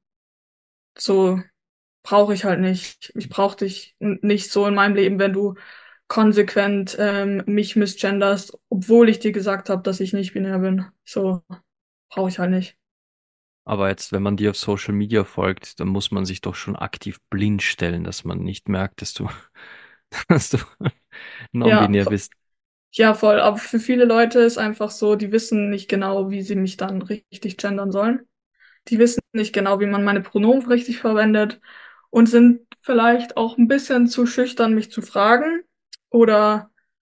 So brauche ich halt nicht. Ich brauche dich nicht so in meinem Leben, wenn du konsequent mich misgenderst, obwohl ich dir gesagt habe, dass ich nicht binär bin. So brauche ich halt nicht. Aber jetzt, wenn man dir auf Social Media folgt, dann muss man sich doch schon aktiv blind stellen, dass man nicht merkt, dass du Ja, non-binär bist. ja, voll. Aber für viele Leute ist einfach so, die wissen nicht genau, wie sie mich dann richtig gendern sollen. Die wissen nicht genau, wie man meine Pronomen richtig verwendet und sind vielleicht auch ein bisschen zu schüchtern, mich zu fragen. Oder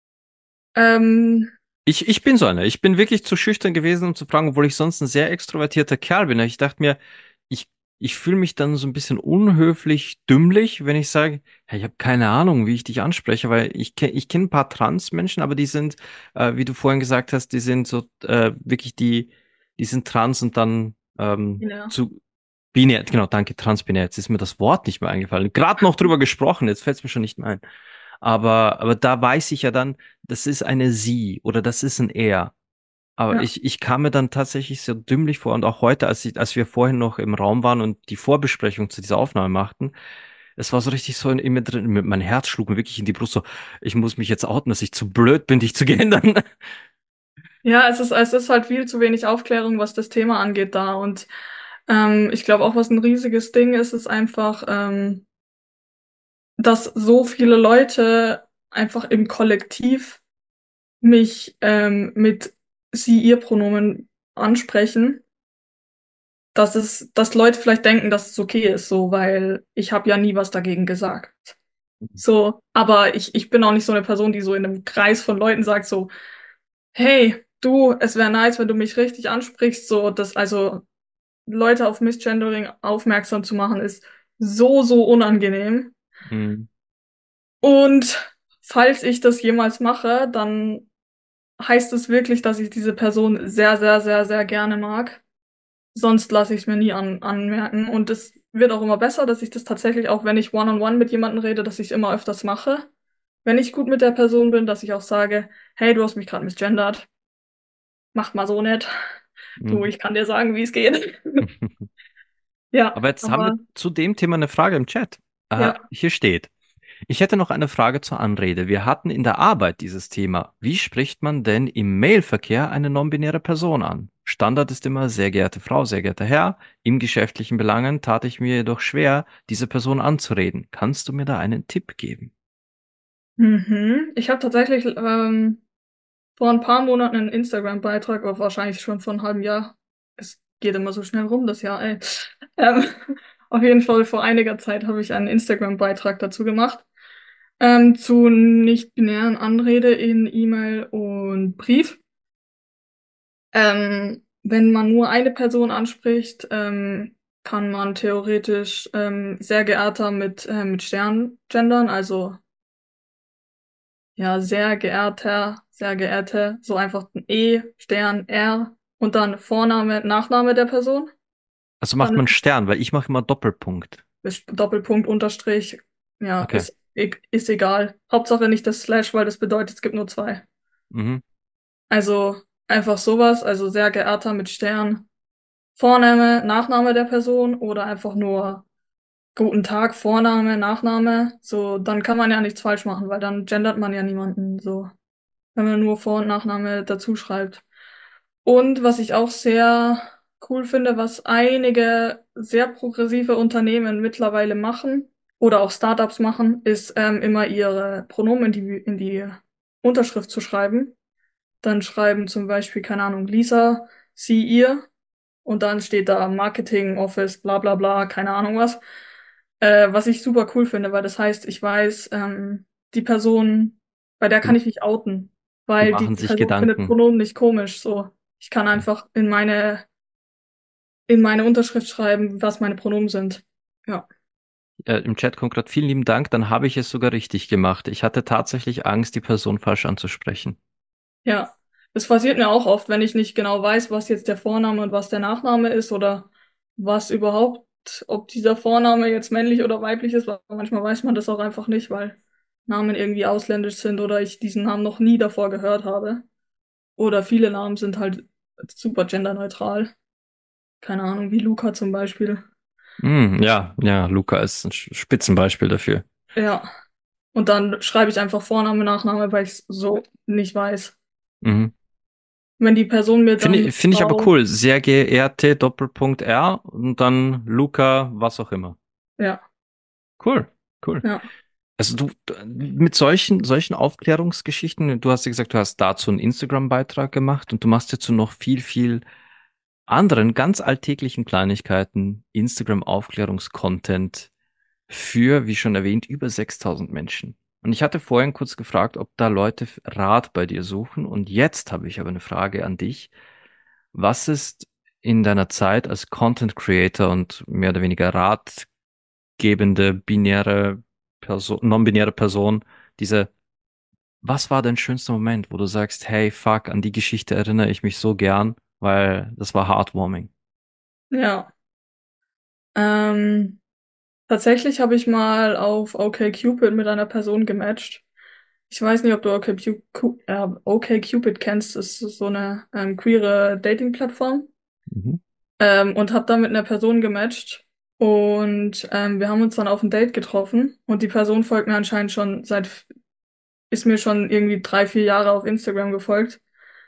ähm, Ich bin so einer. Ich bin wirklich zu schüchtern gewesen, um zu fragen, obwohl ich sonst ein sehr extrovertierter Kerl bin. Ich dachte mir, ich, ich fühle mich dann so ein bisschen unhöflich, dümmlich, wenn ich sage, ja, ich habe keine Ahnung, wie ich dich anspreche, weil ich kenn ein paar Trans-Menschen, aber die sind, wie du vorhin gesagt hast, die sind so wirklich die sind trans und dann ja. zu binär, genau, danke, transbinär. Jetzt ist mir das Wort nicht mehr eingefallen. Gerade noch drüber gesprochen, jetzt fällt es mir schon nicht mehr ein. Aber da weiß ich ja dann, das ist eine Sie oder das ist ein Er. Aber Ja. ich kam mir dann tatsächlich so dümmlich vor und auch heute, als wir vorhin noch im Raum waren und die Vorbesprechung zu dieser Aufnahme machten, es war so richtig so in mir drin, mein Herz schlug mir wirklich in die Brust so, ich muss mich jetzt outen, dass ich zu blöd bin, dich zu gendern. Ja, es ist halt viel zu wenig Aufklärung, was das Thema angeht da. Und ich glaube auch, was ein riesiges Ding ist, ist einfach, dass so viele Leute einfach im Kollektiv mich mit sie, ihr Pronomen ansprechen, dass Leute vielleicht denken, dass es okay ist, so, weil ich habe ja nie was dagegen gesagt. So, aber ich bin auch nicht so eine Person, die so in einem Kreis von Leuten sagt, so, hey, du, es wäre nice, wenn du mich richtig ansprichst, so, das, also Leute auf Misgendering aufmerksam zu machen, ist so, so unangenehm. Hm, Und falls ich das jemals mache, dann heißt es wirklich, dass ich diese Person sehr, sehr, sehr, sehr gerne mag. Sonst lasse ich es mir nie anmerken. Und es wird auch immer besser, dass ich das tatsächlich auch, wenn ich one-on-one mit jemandem rede, dass ich es immer öfters mache. Wenn ich gut mit der Person bin, dass ich auch sage, hey, du hast mich gerade misgendert. Mach mal so nett. Du, hm. ich kann dir sagen, wie es geht. Ja, Aber jetzt haben wir aber zu dem Thema eine Frage im Chat. ja. Hier steht, ich hätte noch eine Frage zur Anrede. Wir hatten in der Arbeit dieses Thema. Wie spricht man denn im Mailverkehr eine non-binäre Person an? Standard ist immer sehr geehrte Frau, sehr geehrter Herr. In geschäftlichen Belangen tat ich mir jedoch schwer, diese Person anzureden. Kannst du mir da einen Tipp geben? Mhm. Ich habe tatsächlich vor ein paar Monaten einen Instagram-Beitrag, aber wahrscheinlich schon vor einem halben Jahr. Es geht immer so schnell rum, das Jahr, ey. Ähm, auf jeden Fall vor einiger Zeit habe ich einen Instagram-Beitrag dazu gemacht. Zu nicht-binären Anrede in E-Mail und Brief. Wenn man nur eine Person anspricht, kann man theoretisch sehr geehrter mit Stern gendern, also ja, sehr geehrter, sehr geehrte, so einfach ein E, Stern, R und dann Vorname, Nachname der Person. Also macht Dann man Stern, weil ich mache immer Doppelpunkt. ist Doppelpunkt, Unterstrich, ja, Okay. ist egal. Hauptsache nicht das Slash, weil das bedeutet, es gibt nur zwei. Mhm. Also einfach sowas, also sehr geehrter mit Stern, Vorname, Nachname der Person oder einfach nur Guten Tag, Vorname, Nachname. So, dann kann man ja nichts falsch machen, weil dann gendert man ja niemanden, so, wenn man nur Vor- und Nachname dazu schreibt. Und was ich auch sehr cool finde, was einige sehr progressive Unternehmen mittlerweile machen oder auch Startups machen, ist immer ihre Pronomen in die Unterschrift zu schreiben. Dann schreiben zum Beispiel, keine Ahnung, Lisa, sie, ihr. Und dann steht da Marketing, Office, bla bla bla, keine Ahnung was. Was ich super cool finde, weil das heißt, ich weiß, die Person, bei der Die, kann ich mich outen, die weil die machen sich Person findet Gedanken. Pronomen nicht komisch. So, ich kann einfach in meine Unterschrift schreiben, was meine Pronomen sind. Ja, Im Chat kommt gerade vielen lieben Dank, dann habe ich es sogar richtig gemacht. Ich hatte tatsächlich Angst, die Person falsch anzusprechen. ja. Das passiert mir auch oft, wenn ich nicht genau weiß, was jetzt der Vorname und was der Nachname ist oder was überhaupt, ob dieser Vorname jetzt männlich oder weiblich ist, weil manchmal weiß man das auch einfach nicht, weil Namen irgendwie ausländisch sind oder ich diesen Namen noch nie davor gehört habe. Oder viele Namen sind halt super genderneutral. Keine Ahnung, wie Luca zum Beispiel. Ja, ja, Luca ist ein Spitzenbeispiel dafür. Ja. Und dann schreibe ich einfach Vorname, Nachname, weil ich es so nicht weiß. Mhm. Wenn die Person mir dann Finde ich aber Frau, cool. Sehr geehrte Doppelpunkt R und dann Luca, was auch immer. ja, Cool, cool. ja, Also mit solchen Aufklärungsgeschichten, du hast ja gesagt, du hast dazu einen Instagram-Beitrag gemacht und du machst dazu noch viel anderen ganz alltäglichen Kleinigkeiten, Instagram-Aufklärungskontent für, wie schon erwähnt, über 6000 Menschen. Und ich hatte vorhin kurz gefragt, ob da Leute Rat bei dir suchen. Und jetzt habe ich aber eine Frage an dich. Was ist in deiner Zeit als Content Creator und mehr oder weniger ratgebende binäre Person, non-binäre Person, diese, was war dein schönster Moment, wo du sagst, hey, fuck, an die Geschichte erinnere ich mich so gern, weil das war heartwarming. ja. Ähm, tatsächlich habe ich mal auf OkCupid mit einer Person gematcht. Ich weiß nicht, ob du OkCupid kennst. Das ist so eine queere Dating-Plattform. Mhm. Und habe dann mit einer Person gematcht. Und wir haben uns dann auf ein Date getroffen. Und die Person folgt mir anscheinend ist mir schon irgendwie 3, 4 Jahre auf Instagram gefolgt.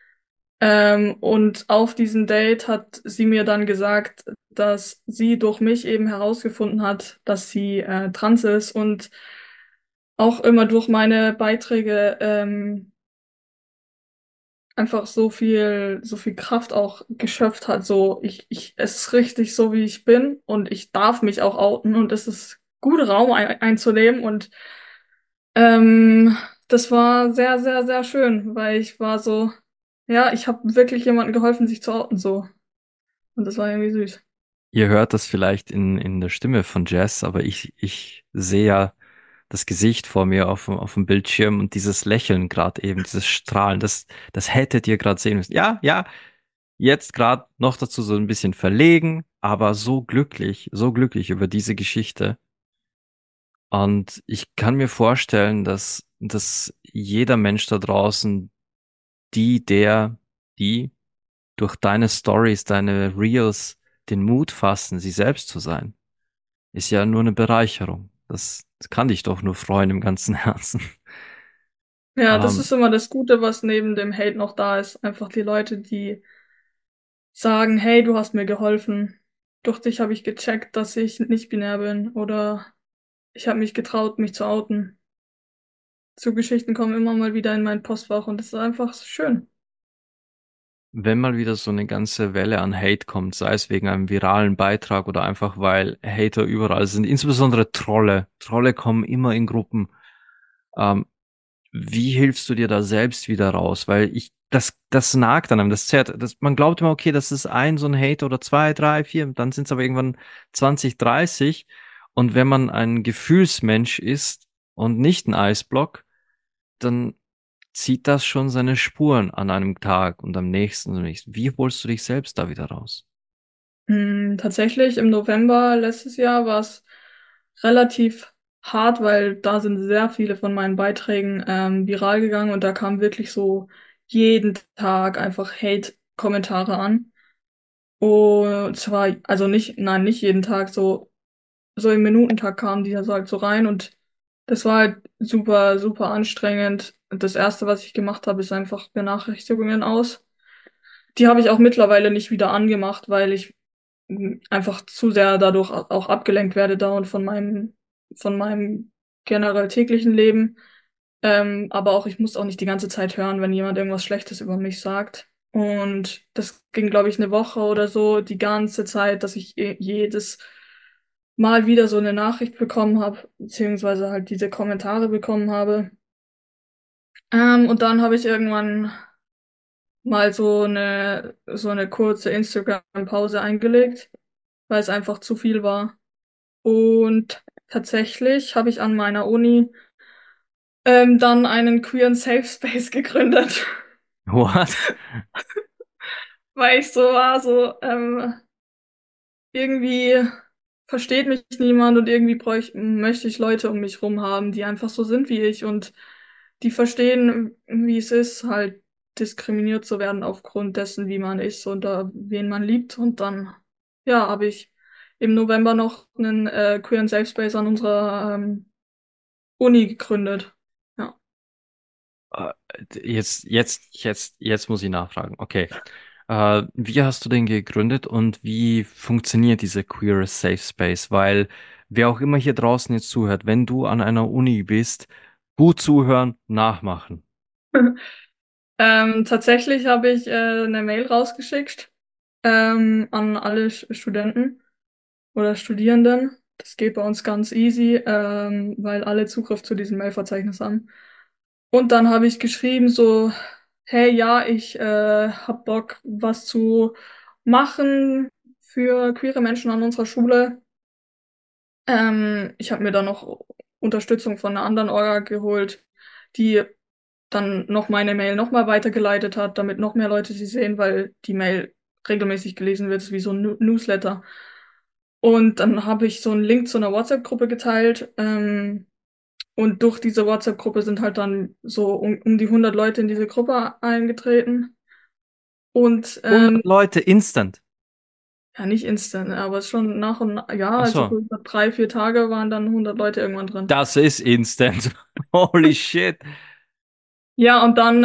Und auf diesem Date hat sie mir dann gesagt, dass sie durch mich eben herausgefunden hat, dass sie trans ist und auch immer durch meine Beiträge einfach so viel Kraft auch geschöpft hat. So, es ist richtig so, wie ich bin und ich darf mich auch outen und es ist gut, Raum einzunehmen und ähm, das war sehr, sehr, sehr schön, weil ich war so, ja, ich habe wirklich jemandem geholfen, sich zu outen so und das war irgendwie süß. Ihr hört das vielleicht in der Stimme von Jess, aber ich sehe ja das Gesicht vor mir auf dem Bildschirm und dieses Lächeln gerade eben, dieses Strahlen, das hättet ihr gerade sehen müssen. Ja, ja, jetzt gerade noch dazu so ein bisschen verlegen, aber so glücklich über diese Geschichte. Und ich kann mir vorstellen, dass jeder Mensch da draußen, die durch deine Stories, deine Reels den Mut fassen, sie selbst zu sein, ist ja nur eine Bereicherung. Das kann dich doch nur freuen im ganzen Herzen. Ja, das Ähm, ist immer das Gute, was neben dem Hate noch da ist. Einfach die Leute, die sagen, hey, du hast mir geholfen. Durch dich habe ich gecheckt, dass ich nicht binär bin oder ich habe mich getraut, mich zu outen. So Geschichten kommen immer mal wieder in mein Postfach und das ist einfach schön. Wenn mal wieder so eine ganze Welle an Hate kommt, sei es wegen einem viralen Beitrag oder einfach weil Hater überall sind, insbesondere Trolle. Trolle kommen immer in Gruppen. Ähm, Wie hilfst du dir da selbst wieder raus? Weil das nagt an einem, das zerrt. Man glaubt immer, okay, das ist ein so ein Hater oder zwei, drei, vier, dann sind es aber irgendwann 20, 30. Und wenn man ein Gefühlsmensch ist und nicht ein Eisblock, dann zieht das schon seine Spuren an einem Tag und am nächsten und am nächsten. Wie holst du dich selbst da wieder raus? Tatsächlich im November letztes Jahr war es relativ hart, weil da sind sehr viele von meinen Beiträgen viral gegangen und da kamen wirklich so jeden Tag einfach Hate-Kommentare an. Und zwar, also nicht, nein, nicht jeden Tag, so im Minutentag kamen die halt so rein und das war halt super, super anstrengend. Und das Erste, was ich gemacht habe, ist einfach Benachrichtigungen aus. Die habe ich auch mittlerweile nicht wieder angemacht, weil ich einfach zu sehr dadurch auch abgelenkt werde dauernd von meinem generell täglichen Leben. Aber auch ich muss auch nicht die ganze Zeit hören, wenn jemand irgendwas Schlechtes über mich sagt. Und das ging, glaube ich, eine Woche oder so, die ganze Zeit, dass ich jedes Mal wieder so eine Nachricht bekommen habe, beziehungsweise halt diese Kommentare bekommen habe. Und dann habe ich irgendwann mal so eine kurze Instagram-Pause eingelegt, weil es einfach zu viel war. Und tatsächlich habe ich an meiner Uni dann einen queeren Safe Space gegründet, What? weil ich so war, irgendwie versteht mich niemand und irgendwie möchte ich Leute um mich rum haben, die einfach so sind wie ich und die verstehen, wie es ist, halt diskriminiert zu werden aufgrund dessen, wie man ist und wen man liebt. Und dann, ja, habe ich im November noch einen queeren Safe Space an unserer Uni gegründet. Ja. Äh, jetzt muss ich nachfragen. Okay. Wie hast du den gegründet und wie funktioniert diese Queer Safe Space? Weil wer auch immer hier draußen jetzt zuhört, wenn du an einer Uni bist, gut zuhören, nachmachen. Tatsächlich habe ich eine Mail rausgeschickt an alle Studenten oder Studierenden. Das geht bei uns ganz easy, weil alle Zugriff zu diesem Mailverzeichnis haben. Und dann habe ich geschrieben so, hey, ja, ich hab Bock, was zu machen für queere Menschen an unserer Schule. Ich habe mir dann noch Unterstützung von einer anderen Orga geholt, die dann noch meine Mail nochmal weitergeleitet hat, damit noch mehr Leute sie sehen, weil die Mail regelmäßig gelesen wird, ist wie so ein Newsletter. Und dann habe ich so einen Link zu einer WhatsApp-Gruppe geteilt. Und durch diese WhatsApp-Gruppe sind halt dann so um die 100 Leute in diese Gruppe eingetreten. Und 100 Leute instant. ja, nicht instant, aber es ist schon nach und nach, ja, Ach also so. so über 3, 4 Tage waren dann 100 Leute irgendwann drin. Das ist instant. Holy shit. Ja, und dann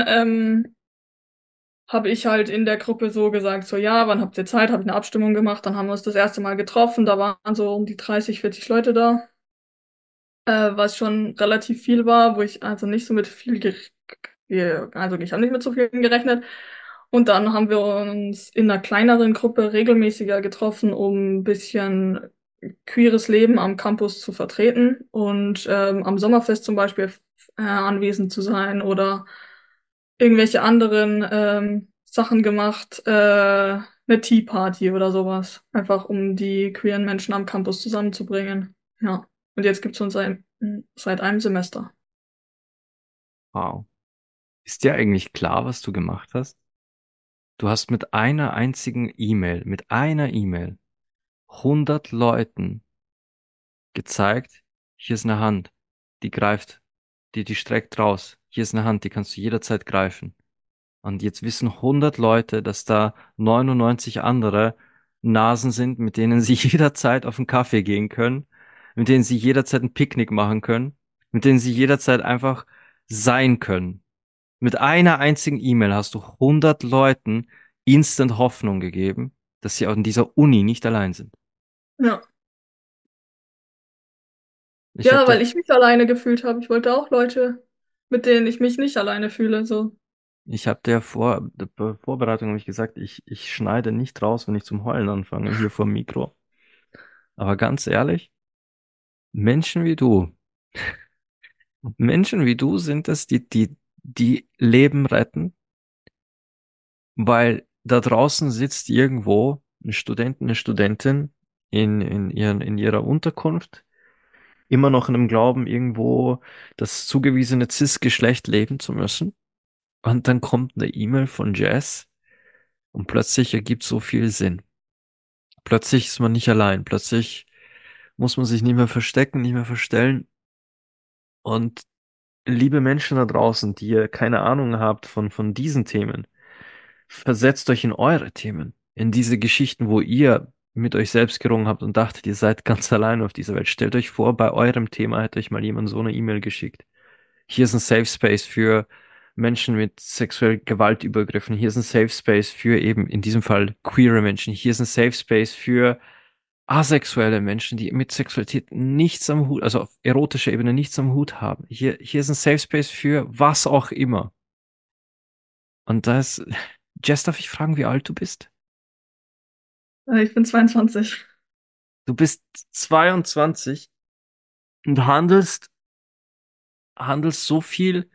habe ich halt in der Gruppe so gesagt, so ja, wann habt ihr Zeit? Habe ich eine Abstimmung gemacht, dann haben wir uns das erste Mal getroffen, da waren so um die 30, 40 Leute da, was schon relativ viel war, wo ich also nicht so mit also ich habe nicht mit so vielen gerechnet. Und dann haben wir uns in einer kleineren Gruppe regelmäßiger getroffen, um ein bisschen queeres Leben am Campus zu vertreten und am Sommerfest zum Beispiel anwesend zu sein oder irgendwelche anderen Sachen gemacht, eine Tea Party oder sowas. Einfach um die queeren Menschen am Campus zusammenzubringen. Ja. Und jetzt gibt's uns seit einem Semester. Wow. Ist dir eigentlich klar, was du gemacht hast? Du hast mit einer einzigen E-Mail, mit einer E-Mail 100 Leuten gezeigt, hier ist eine Hand, die greift, die streckt raus. Hier ist eine Hand, die kannst du jederzeit greifen. Und jetzt wissen 100 Leute, dass da 99 andere Nasen sind, mit denen sie jederzeit auf einen Kaffee gehen können, mit denen sie jederzeit ein Picknick machen können, mit denen sie jederzeit einfach sein können. Mit einer einzigen E-Mail hast du 100 Leuten instant Hoffnung gegeben, dass sie auch in dieser Uni nicht allein sind. Ja. Ich habe Ja, dir, weil ich mich alleine gefühlt habe. Ich wollte auch Leute, mit denen ich mich nicht alleine fühle, so. ich habe dir vor der Vorbereitung habe ich gesagt, ich schneide nicht raus, wenn ich zum Heulen anfange hier vor dem Mikro. Aber ganz ehrlich, Menschen wie du, Menschen wie du sind es, die Leben retten, weil da draußen sitzt irgendwo ein Student, eine Studentin in ihrer Unterkunft, immer noch in dem Glauben, irgendwo das zugewiesene Cis-Geschlecht leben zu müssen. Und dann kommt eine E-Mail von Jazz und plötzlich ergibt so viel Sinn. Plötzlich ist man nicht allein. Plötzlich muss man sich nicht mehr verstecken, nicht mehr verstellen. Und liebe Menschen da draußen, die ihr keine Ahnung habt von diesen Themen, versetzt euch in eure Themen, in diese Geschichten, wo ihr mit euch selbst gerungen habt und dachtet, ihr seid ganz allein auf dieser Welt. Stellt euch vor, bei eurem Thema hätte euch mal jemand so eine E-Mail geschickt. Hier ist ein Safe Space für Menschen mit sexuell Gewaltübergriffen. Hier ist ein Safe Space für eben in diesem Fall queere Menschen. Hier ist ein Safe Space für asexuelle Menschen, die mit Sexualität nichts am Hut, also auf erotischer Ebene nichts am Hut haben. Hier ist ein Safe Space für was auch immer. Und da ist, Jess, darf ich fragen, wie alt du bist? Ich bin 22. Du bist 22 und handelst so viel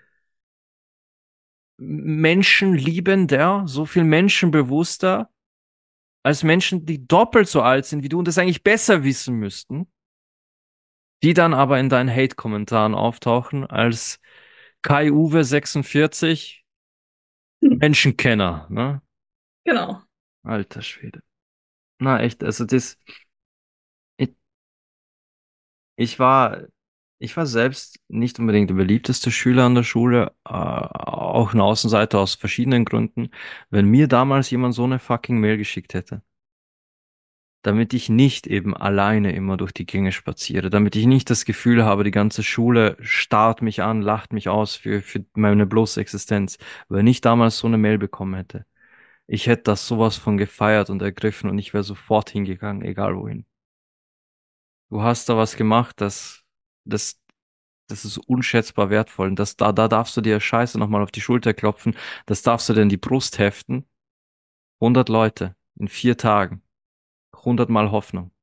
menschenliebender, so viel menschenbewusster als Menschen, die doppelt so alt sind wie du und das eigentlich besser wissen müssten, die dann aber in deinen Hate-Kommentaren auftauchen als Kai-Uwe 46 Menschenkenner, ne? Genau. Alter Schwede. Na echt, also das, ich, ich war, ich war selbst nicht unbedingt der beliebteste Schüler an der Schule, auch ein Außenseiter aus verschiedenen Gründen. Wenn mir damals jemand so eine fucking Mail geschickt hätte, damit ich nicht eben alleine immer durch die Gänge spaziere, damit ich nicht das Gefühl habe, die ganze Schule starrt mich an, lacht mich aus für meine bloße Existenz, wenn ich damals so eine Mail bekommen hätte. Ich hätte das sowas von gefeiert und ergriffen und ich wäre sofort hingegangen, egal wohin. Du hast da was gemacht, das, das ist unschätzbar wertvoll. Und da darfst du dir Scheiße nochmal auf die Schulter klopfen. Das darfst du dir in die Brust heften. 100 Leute in 4 Tagen. 100 Mal Hoffnung.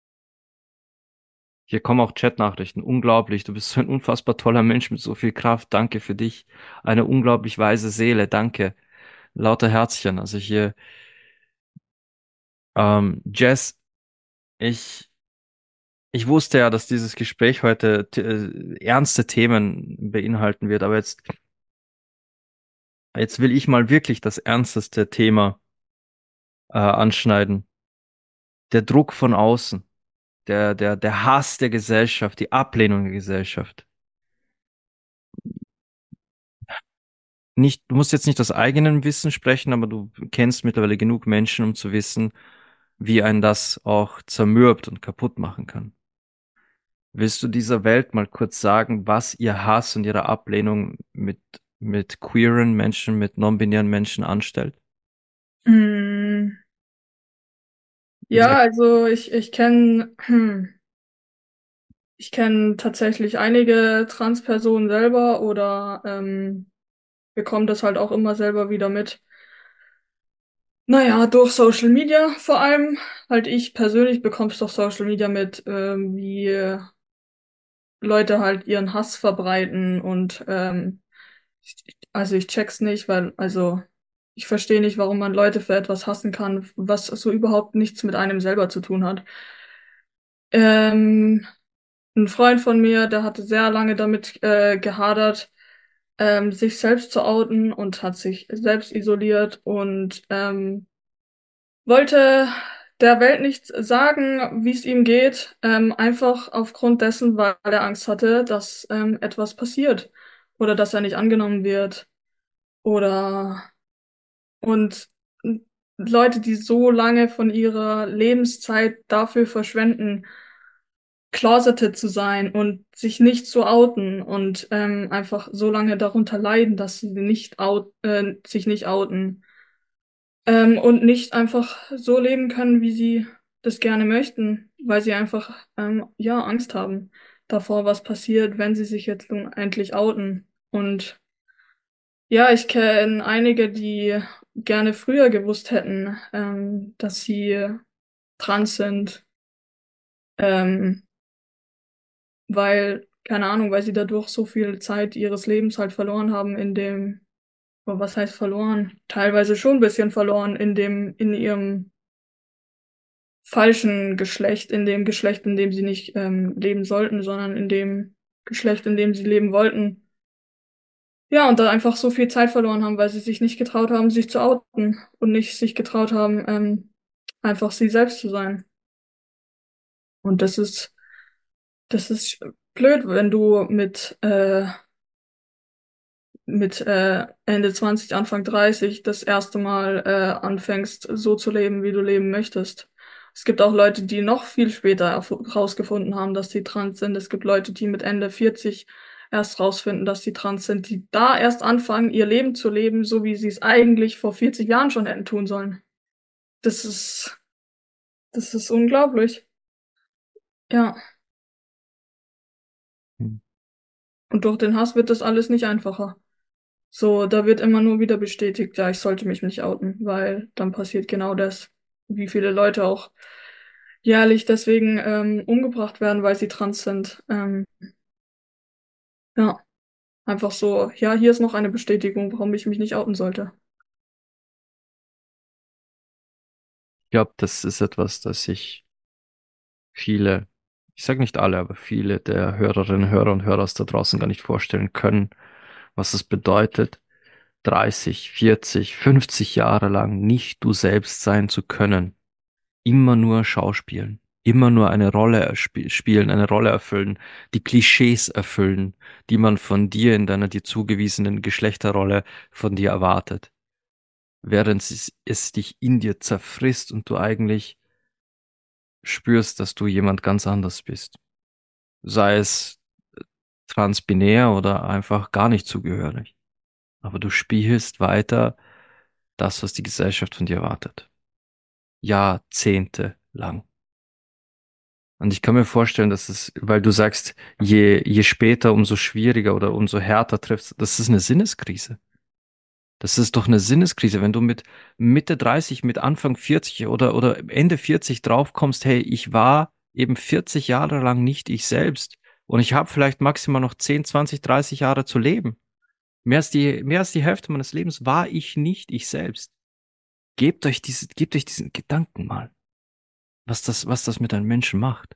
Hier kommen auch Chatnachrichten. Unglaublich. Du bist so ein unfassbar toller Mensch mit so viel Kraft. Danke für dich. Eine unglaublich weise Seele. Danke. Lauter Herzchen. Also hier, Jess, ich, ich wusste ja, dass dieses Gespräch heute ernste Themen beinhalten wird, aber jetzt will ich mal wirklich das ernsteste Thema anschneiden. Der Druck von außen, der Hass der Gesellschaft, die Ablehnung der Gesellschaft. Nicht, du musst jetzt nicht aus eigenem Wissen sprechen, aber du kennst mittlerweile genug Menschen, um zu wissen, wie ein das auch zermürbt und kaputt machen kann. Willst du dieser Welt mal kurz sagen, was ihr Hass und ihre Ablehnung mit queeren Menschen, mit non-binären Menschen anstellt? Mm, Sehr, ja, also ich kenne ich kenn tatsächlich einige Transpersonen selber oder bekomme das halt auch immer selber wieder mit. Naja, durch Social Media vor allem. Halt ich persönlich bekomme es durch Social Media mit, wie Leute halt ihren Hass verbreiten und also ich check's nicht, weil also ich verstehe nicht, warum man Leute für etwas hassen kann, was so überhaupt nichts mit einem selber zu tun hat. Ähm, ein Freund von mir, der hatte sehr lange damit gehadert, sich selbst zu outen und hat sich selbst isoliert und wollte der Welt nicht sagen, wie es ihm geht, einfach aufgrund dessen, weil er Angst hatte, dass etwas passiert oder dass er nicht angenommen wird oder und Leute, die so lange von ihrer Lebenszeit dafür verschwenden, closeted zu sein und sich nicht zu outen und einfach so lange darunter leiden, dass sie nicht sich nicht outen. Und nicht einfach so leben können, wie sie das gerne möchten, weil sie einfach ja Angst haben davor, was passiert, wenn sie sich jetzt nun endlich outen. Und ja, ich kenne einige, die gerne früher gewusst hätten, dass sie trans sind, ähm, weil, keine Ahnung, weil sie dadurch so viel Zeit ihres Lebens halt verloren haben in dem, oh, was heißt verloren? Teilweise schon ein bisschen verloren in ihrem falschen Geschlecht, in dem Geschlecht, in dem sie nicht leben sollten, sondern in dem Geschlecht, in dem sie leben wollten. Ja, und da einfach so viel Zeit verloren haben, weil sie sich nicht getraut haben, sich zu outen und nicht sich getraut haben, einfach sie selbst zu sein. Und das ist blöd, wenn du mit Ende 20, Anfang 30 das erste Mal anfängst, so zu leben, wie du leben möchtest. Es gibt auch Leute, die noch viel später rausgefunden haben, dass sie trans sind. Es gibt Leute, die mit Ende 40 erst rausfinden, dass sie trans sind, die da erst anfangen, ihr Leben zu leben, so wie sie es eigentlich vor 40 Jahren schon hätten tun sollen. Das ist, das ist unglaublich. Ja. Hm. Und durch den Hass wird das alles nicht einfacher. So, da wird immer nur wieder bestätigt, ja, ich sollte mich nicht outen, weil dann passiert genau das. Wie viele Leute auch jährlich deswegen umgebracht werden, weil sie trans sind. Ja, einfach so, ja, hier ist noch eine Bestätigung, warum ich mich nicht outen sollte. Ich glaube, das ist etwas, das sich viele, ich sage nicht alle, aber viele der Hörerinnen, Hörer und Hörer da draußen gar nicht vorstellen können, was es bedeutet, 30, 40, 50 Jahre lang nicht du selbst sein zu können. Immer nur schauspielen. Immer nur eine Rolle spielen, eine Rolle erfüllen, die Klischees erfüllen, die man von dir in deiner dir zugewiesenen Geschlechterrolle von dir erwartet. Während es dich in dir zerfrisst und du eigentlich spürst, dass du jemand ganz anders bist. Sei es transbinär oder einfach gar nicht zugehörig. Aber du spielst weiter das, was die Gesellschaft von dir erwartet. Jahrzehnte lang. Und ich kann mir vorstellen, dass es, weil du sagst, je später, umso schwieriger oder umso härter triffst, das ist eine Sinneskrise. Das ist doch eine Sinneskrise, wenn du mit Mitte 30, mit Anfang 40 oder Ende 40 draufkommst, hey, ich war eben 40 Jahre lang nicht ich selbst und ich habe vielleicht maximal noch 10, 20, 30 Jahre zu leben. Mehr als die Hälfte meines Lebens war ich nicht ich selbst. Gebt euch diesen Gedanken mal, was das mit einem Menschen macht.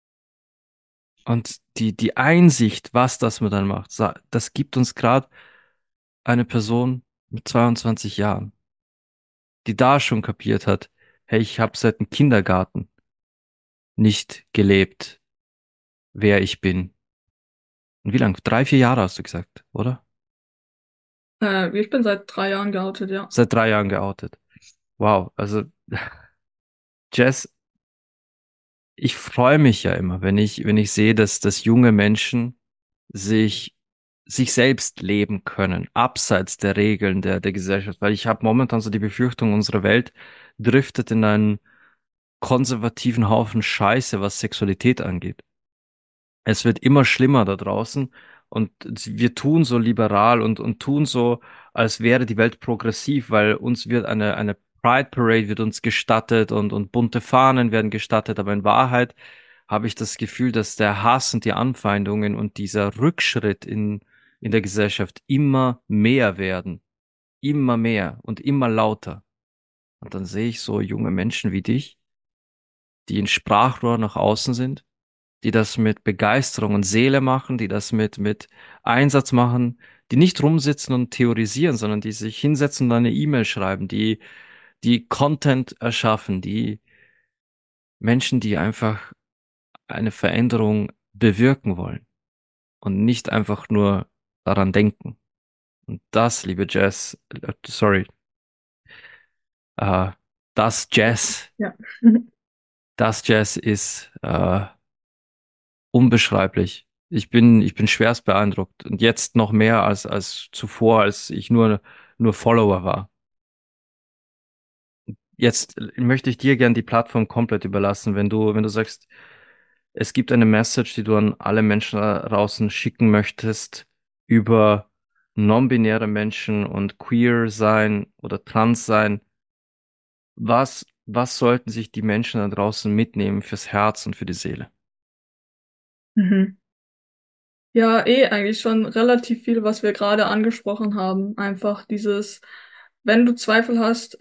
Und die Einsicht, was das mit einem macht, das gibt uns gerade eine Person mit 22 Jahren, die da schon kapiert hat, hey, ich habe seit dem Kindergarten nicht gelebt, wer ich bin. Und wie lang? 3, 4 Jahre hast du gesagt, oder? Ich bin seit 3 Jahren geoutet, ja. Seit 3 Jahren geoutet. Wow, also Jess, ich freue mich ja immer, wenn ich sehe, dass junge Menschen sich, sich selbst leben können, abseits der Regeln der Gesellschaft. Weil ich habe momentan so die Befürchtung, unsere Welt driftet in einen konservativen Haufen Scheiße, was Sexualität angeht. Es wird immer schlimmer da draußen und wir tun so liberal und tun so, als wäre die Welt progressiv, weil uns wird eine Pride Parade wird uns gestattet und bunte Fahnen werden gestattet, aber in Wahrheit habe ich das Gefühl, dass der Hass und die Anfeindungen und dieser Rückschritt in der Gesellschaft immer mehr werden, immer mehr und immer lauter. Und dann sehe ich so junge Menschen wie dich, die ein Sprachrohr nach außen sind, die das mit Begeisterung und Seele machen, die das mit Einsatz machen, die nicht rumsitzen und theorisieren, sondern die sich hinsetzen und eine E-Mail schreiben, die Content erschaffen, die Menschen, die einfach eine Veränderung bewirken wollen und nicht einfach nur daran denken. Und das, liebe Jazz, sorry, äh, das Jazz, Ja. das Jazz ist unbeschreiblich. Ich bin schwerst beeindruckt. Und jetzt noch mehr als zuvor, als ich nur Follower war. Jetzt möchte ich dir gern die Plattform komplett überlassen, wenn du sagst, es gibt eine Message, die du an alle Menschen da draußen schicken möchtest über non-binäre Menschen und queer sein oder trans sein. Was sollten sich die Menschen da draußen mitnehmen fürs Herz und für die Seele? Mhm. Ja, eigentlich schon relativ viel, was wir gerade angesprochen haben. Einfach dieses, wenn du Zweifel hast,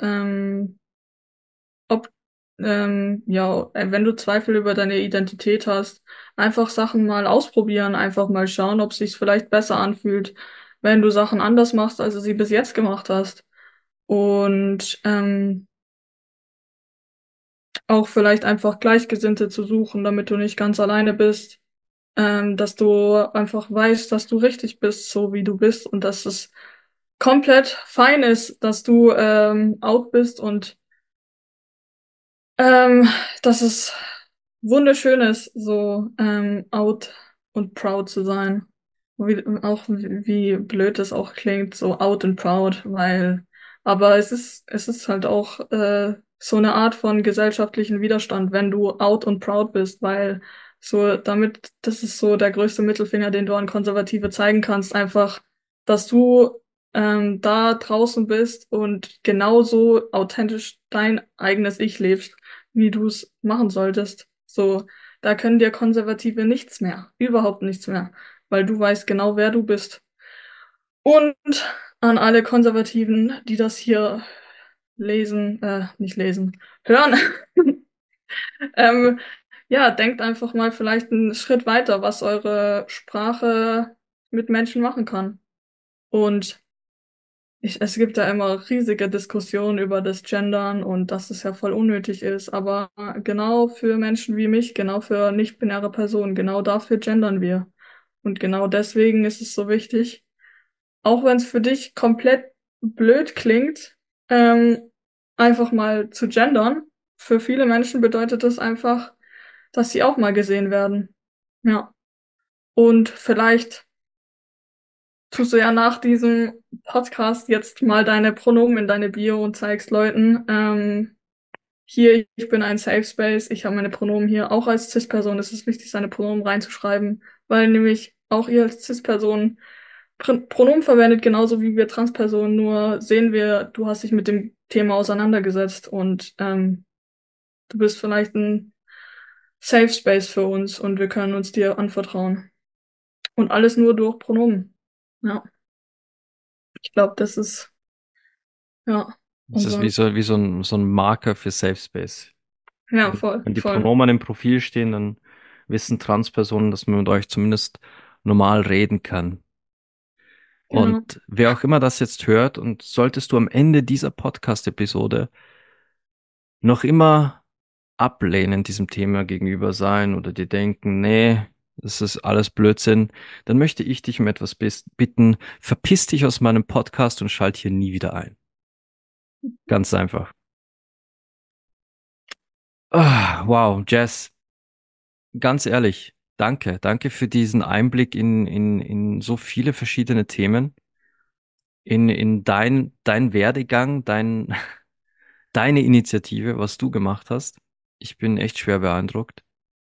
ob, ja, wenn du Zweifel über deine Identität hast, einfach Sachen mal ausprobieren, einfach mal schauen, ob es sich vielleicht besser anfühlt, wenn du Sachen anders machst, als du sie bis jetzt gemacht hast. Und auch vielleicht einfach Gleichgesinnte zu suchen, damit du nicht ganz alleine bist, dass du einfach weißt, dass du richtig bist, so wie du bist und dass es komplett fein ist, dass du out bist und ähm, dass es wunderschön ist, so out und proud zu sein. Wie blöd es auch klingt, so out and proud, aber es ist halt auch so eine Art von gesellschaftlichen Widerstand, wenn du out und proud bist, weil das ist so der größte Mittelfinger, den du an Konservative zeigen kannst, einfach, dass du da draußen bist und genauso authentisch dein eigenes Ich lebst, wie du es machen solltest. So, da können dir Konservative nichts mehr, überhaupt nichts mehr, weil du weißt genau, wer du bist. Und an alle Konservativen, die das hier nicht lesen, hören, ähm, ja, denkt einfach mal vielleicht einen Schritt weiter, was eure Sprache mit Menschen machen kann. Und es gibt ja immer riesige Diskussionen über das Gendern und dass es ja voll unnötig ist. Aber genau für Menschen wie mich, genau für nicht-binäre Personen, genau dafür gendern wir. Und genau deswegen ist es so wichtig, auch wenn es für dich komplett blöd klingt, ähm, einfach mal zu gendern. Für viele Menschen bedeutet das einfach, dass sie auch mal gesehen werden. Ja. Und vielleicht tust du ja nach diesem Podcast jetzt mal deine Pronomen in deine Bio und zeigst Leuten, hier, ich bin ein Safe Space, ich habe meine Pronomen hier. Auch als Cis-Person ist es wichtig, seine Pronomen reinzuschreiben, weil nämlich auch ihr als Cis-Person Pronomen verwendet, genauso wie wir Trans-Personen, nur sehen wir, du hast dich mit dem Thema auseinandergesetzt und du bist vielleicht ein Safe Space für uns und wir können uns dir anvertrauen. Und alles nur durch Pronomen. Ja, ich glaube, das ist, ja, Das ist unser, wie so ein Marker für Safe Space. ja, voll, Wenn die voll, Pronomen im Profil stehen, dann wissen Transpersonen, dass man mit euch zumindest normal reden kann. genau. Und wer auch immer das jetzt hört, und solltest du am Ende dieser Podcast-Episode noch immer ablehnend diesem Thema gegenüber sein oder dir denken, nee, das ist alles Blödsinn, dann möchte ich dich um etwas bitten, verpiss dich aus meinem Podcast und schalt hier nie wieder ein. Ganz einfach. Wow, Jess, ganz ehrlich, danke. Danke für diesen Einblick in so viele verschiedene Themen, in dein Werdegang, deine Initiative, was du gemacht hast. Ich bin echt schwer beeindruckt.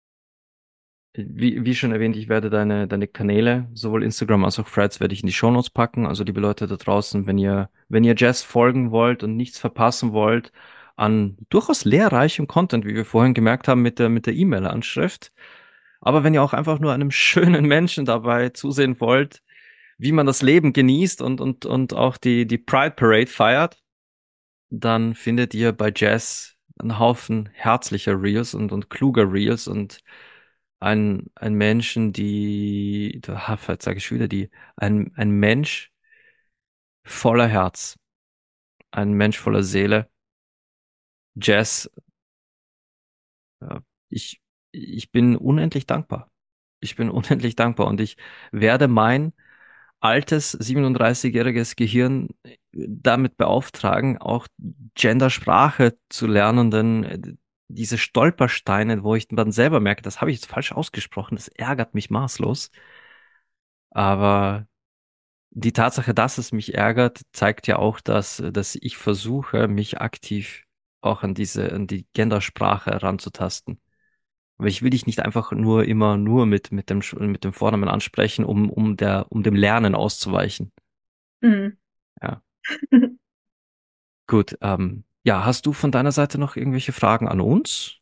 Wie schon erwähnt, ich werde deine Kanäle, sowohl Instagram als auch Threads, werde ich in die Shownotes packen. Also liebe Leute da draußen, wenn ihr Jess folgen wollt und nichts verpassen wollt an durchaus lehrreichem Content, wie wir vorhin gemerkt haben mit der E-Mail-Anschrift, aber wenn ihr auch einfach nur einem schönen Menschen dabei zusehen wollt, wie man das Leben genießt und auch die Pride Parade feiert, dann findet ihr bei Jazz einen Haufen herzlicher Reels und kluger Reels und ein Menschen, jetzt sage ich schon wieder ein Mensch voller Herz, ein Mensch voller Seele. Jazz, ja, ich, ich bin unendlich dankbar. Ich bin unendlich dankbar und ich werde mein altes 37-jähriges Gehirn damit beauftragen, auch Gendersprache zu lernen, denn diese Stolpersteine, wo ich dann selber merke, das habe ich jetzt falsch ausgesprochen, das ärgert mich maßlos. Aber die Tatsache, dass es mich ärgert, zeigt ja auch, dass ich versuche, mich aktiv auch an die Gendersprache heranzutasten. Aber ich will dich nicht einfach nur immer nur mit dem Vornamen ansprechen, um dem Lernen auszuweichen. Mhm. Ja. Gut, ja, hast du von deiner Seite noch irgendwelche Fragen an uns?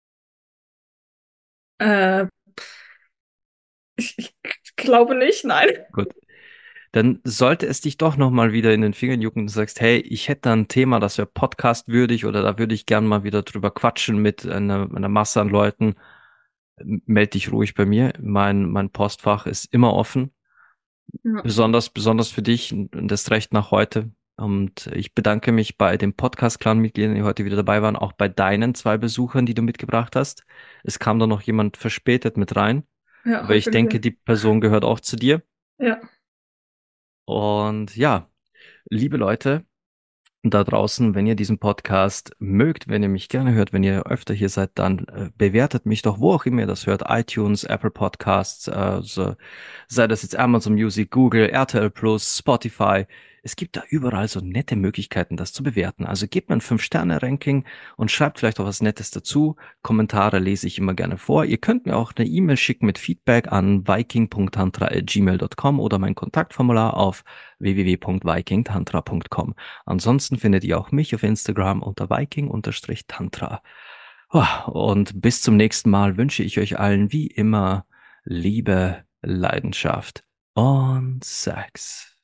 Äh, ich glaube nicht, nein. Gut. Dann sollte es dich doch nochmal wieder in den Fingern jucken und du sagst, hey, ich hätte da ein Thema, das wäre podcastwürdig oder da würde ich gern mal wieder drüber quatschen mit einer Masse an Leuten, melde dich ruhig bei mir. Mein Postfach ist immer offen, Ja, besonders für dich und das Recht nach heute. Und ich bedanke mich bei den Podcast-Clan-Mitgliedern, die heute wieder dabei waren, auch bei deinen zwei Besuchern, die du mitgebracht hast. Es kam da noch jemand verspätet mit rein, ja, aber hab ich ich schon denke, gesehen. die Person gehört auch zu dir. Ja, Und ja, liebe Leute, da draußen, wenn ihr diesen Podcast mögt, wenn ihr mich gerne hört, wenn ihr öfter hier seid, dann bewertet mich doch, wo auch immer ihr das hört, iTunes, Apple Podcasts, sei das jetzt Amazon Music, Google, RTL Plus, Spotify. Es gibt da überall so nette Möglichkeiten, das zu bewerten. Also gebt mir ein 5-Sterne-Ranking und schreibt vielleicht auch was Nettes dazu. Kommentare lese ich immer gerne vor. Ihr könnt mir auch eine E-Mail schicken mit Feedback an viking.tantra@gmail.com oder mein Kontaktformular auf www.vikingtantra.com. Ansonsten findet ihr auch mich auf Instagram unter Viking-Tantra. Und bis zum nächsten Mal wünsche ich euch allen wie immer Liebe, Leidenschaft und Sex.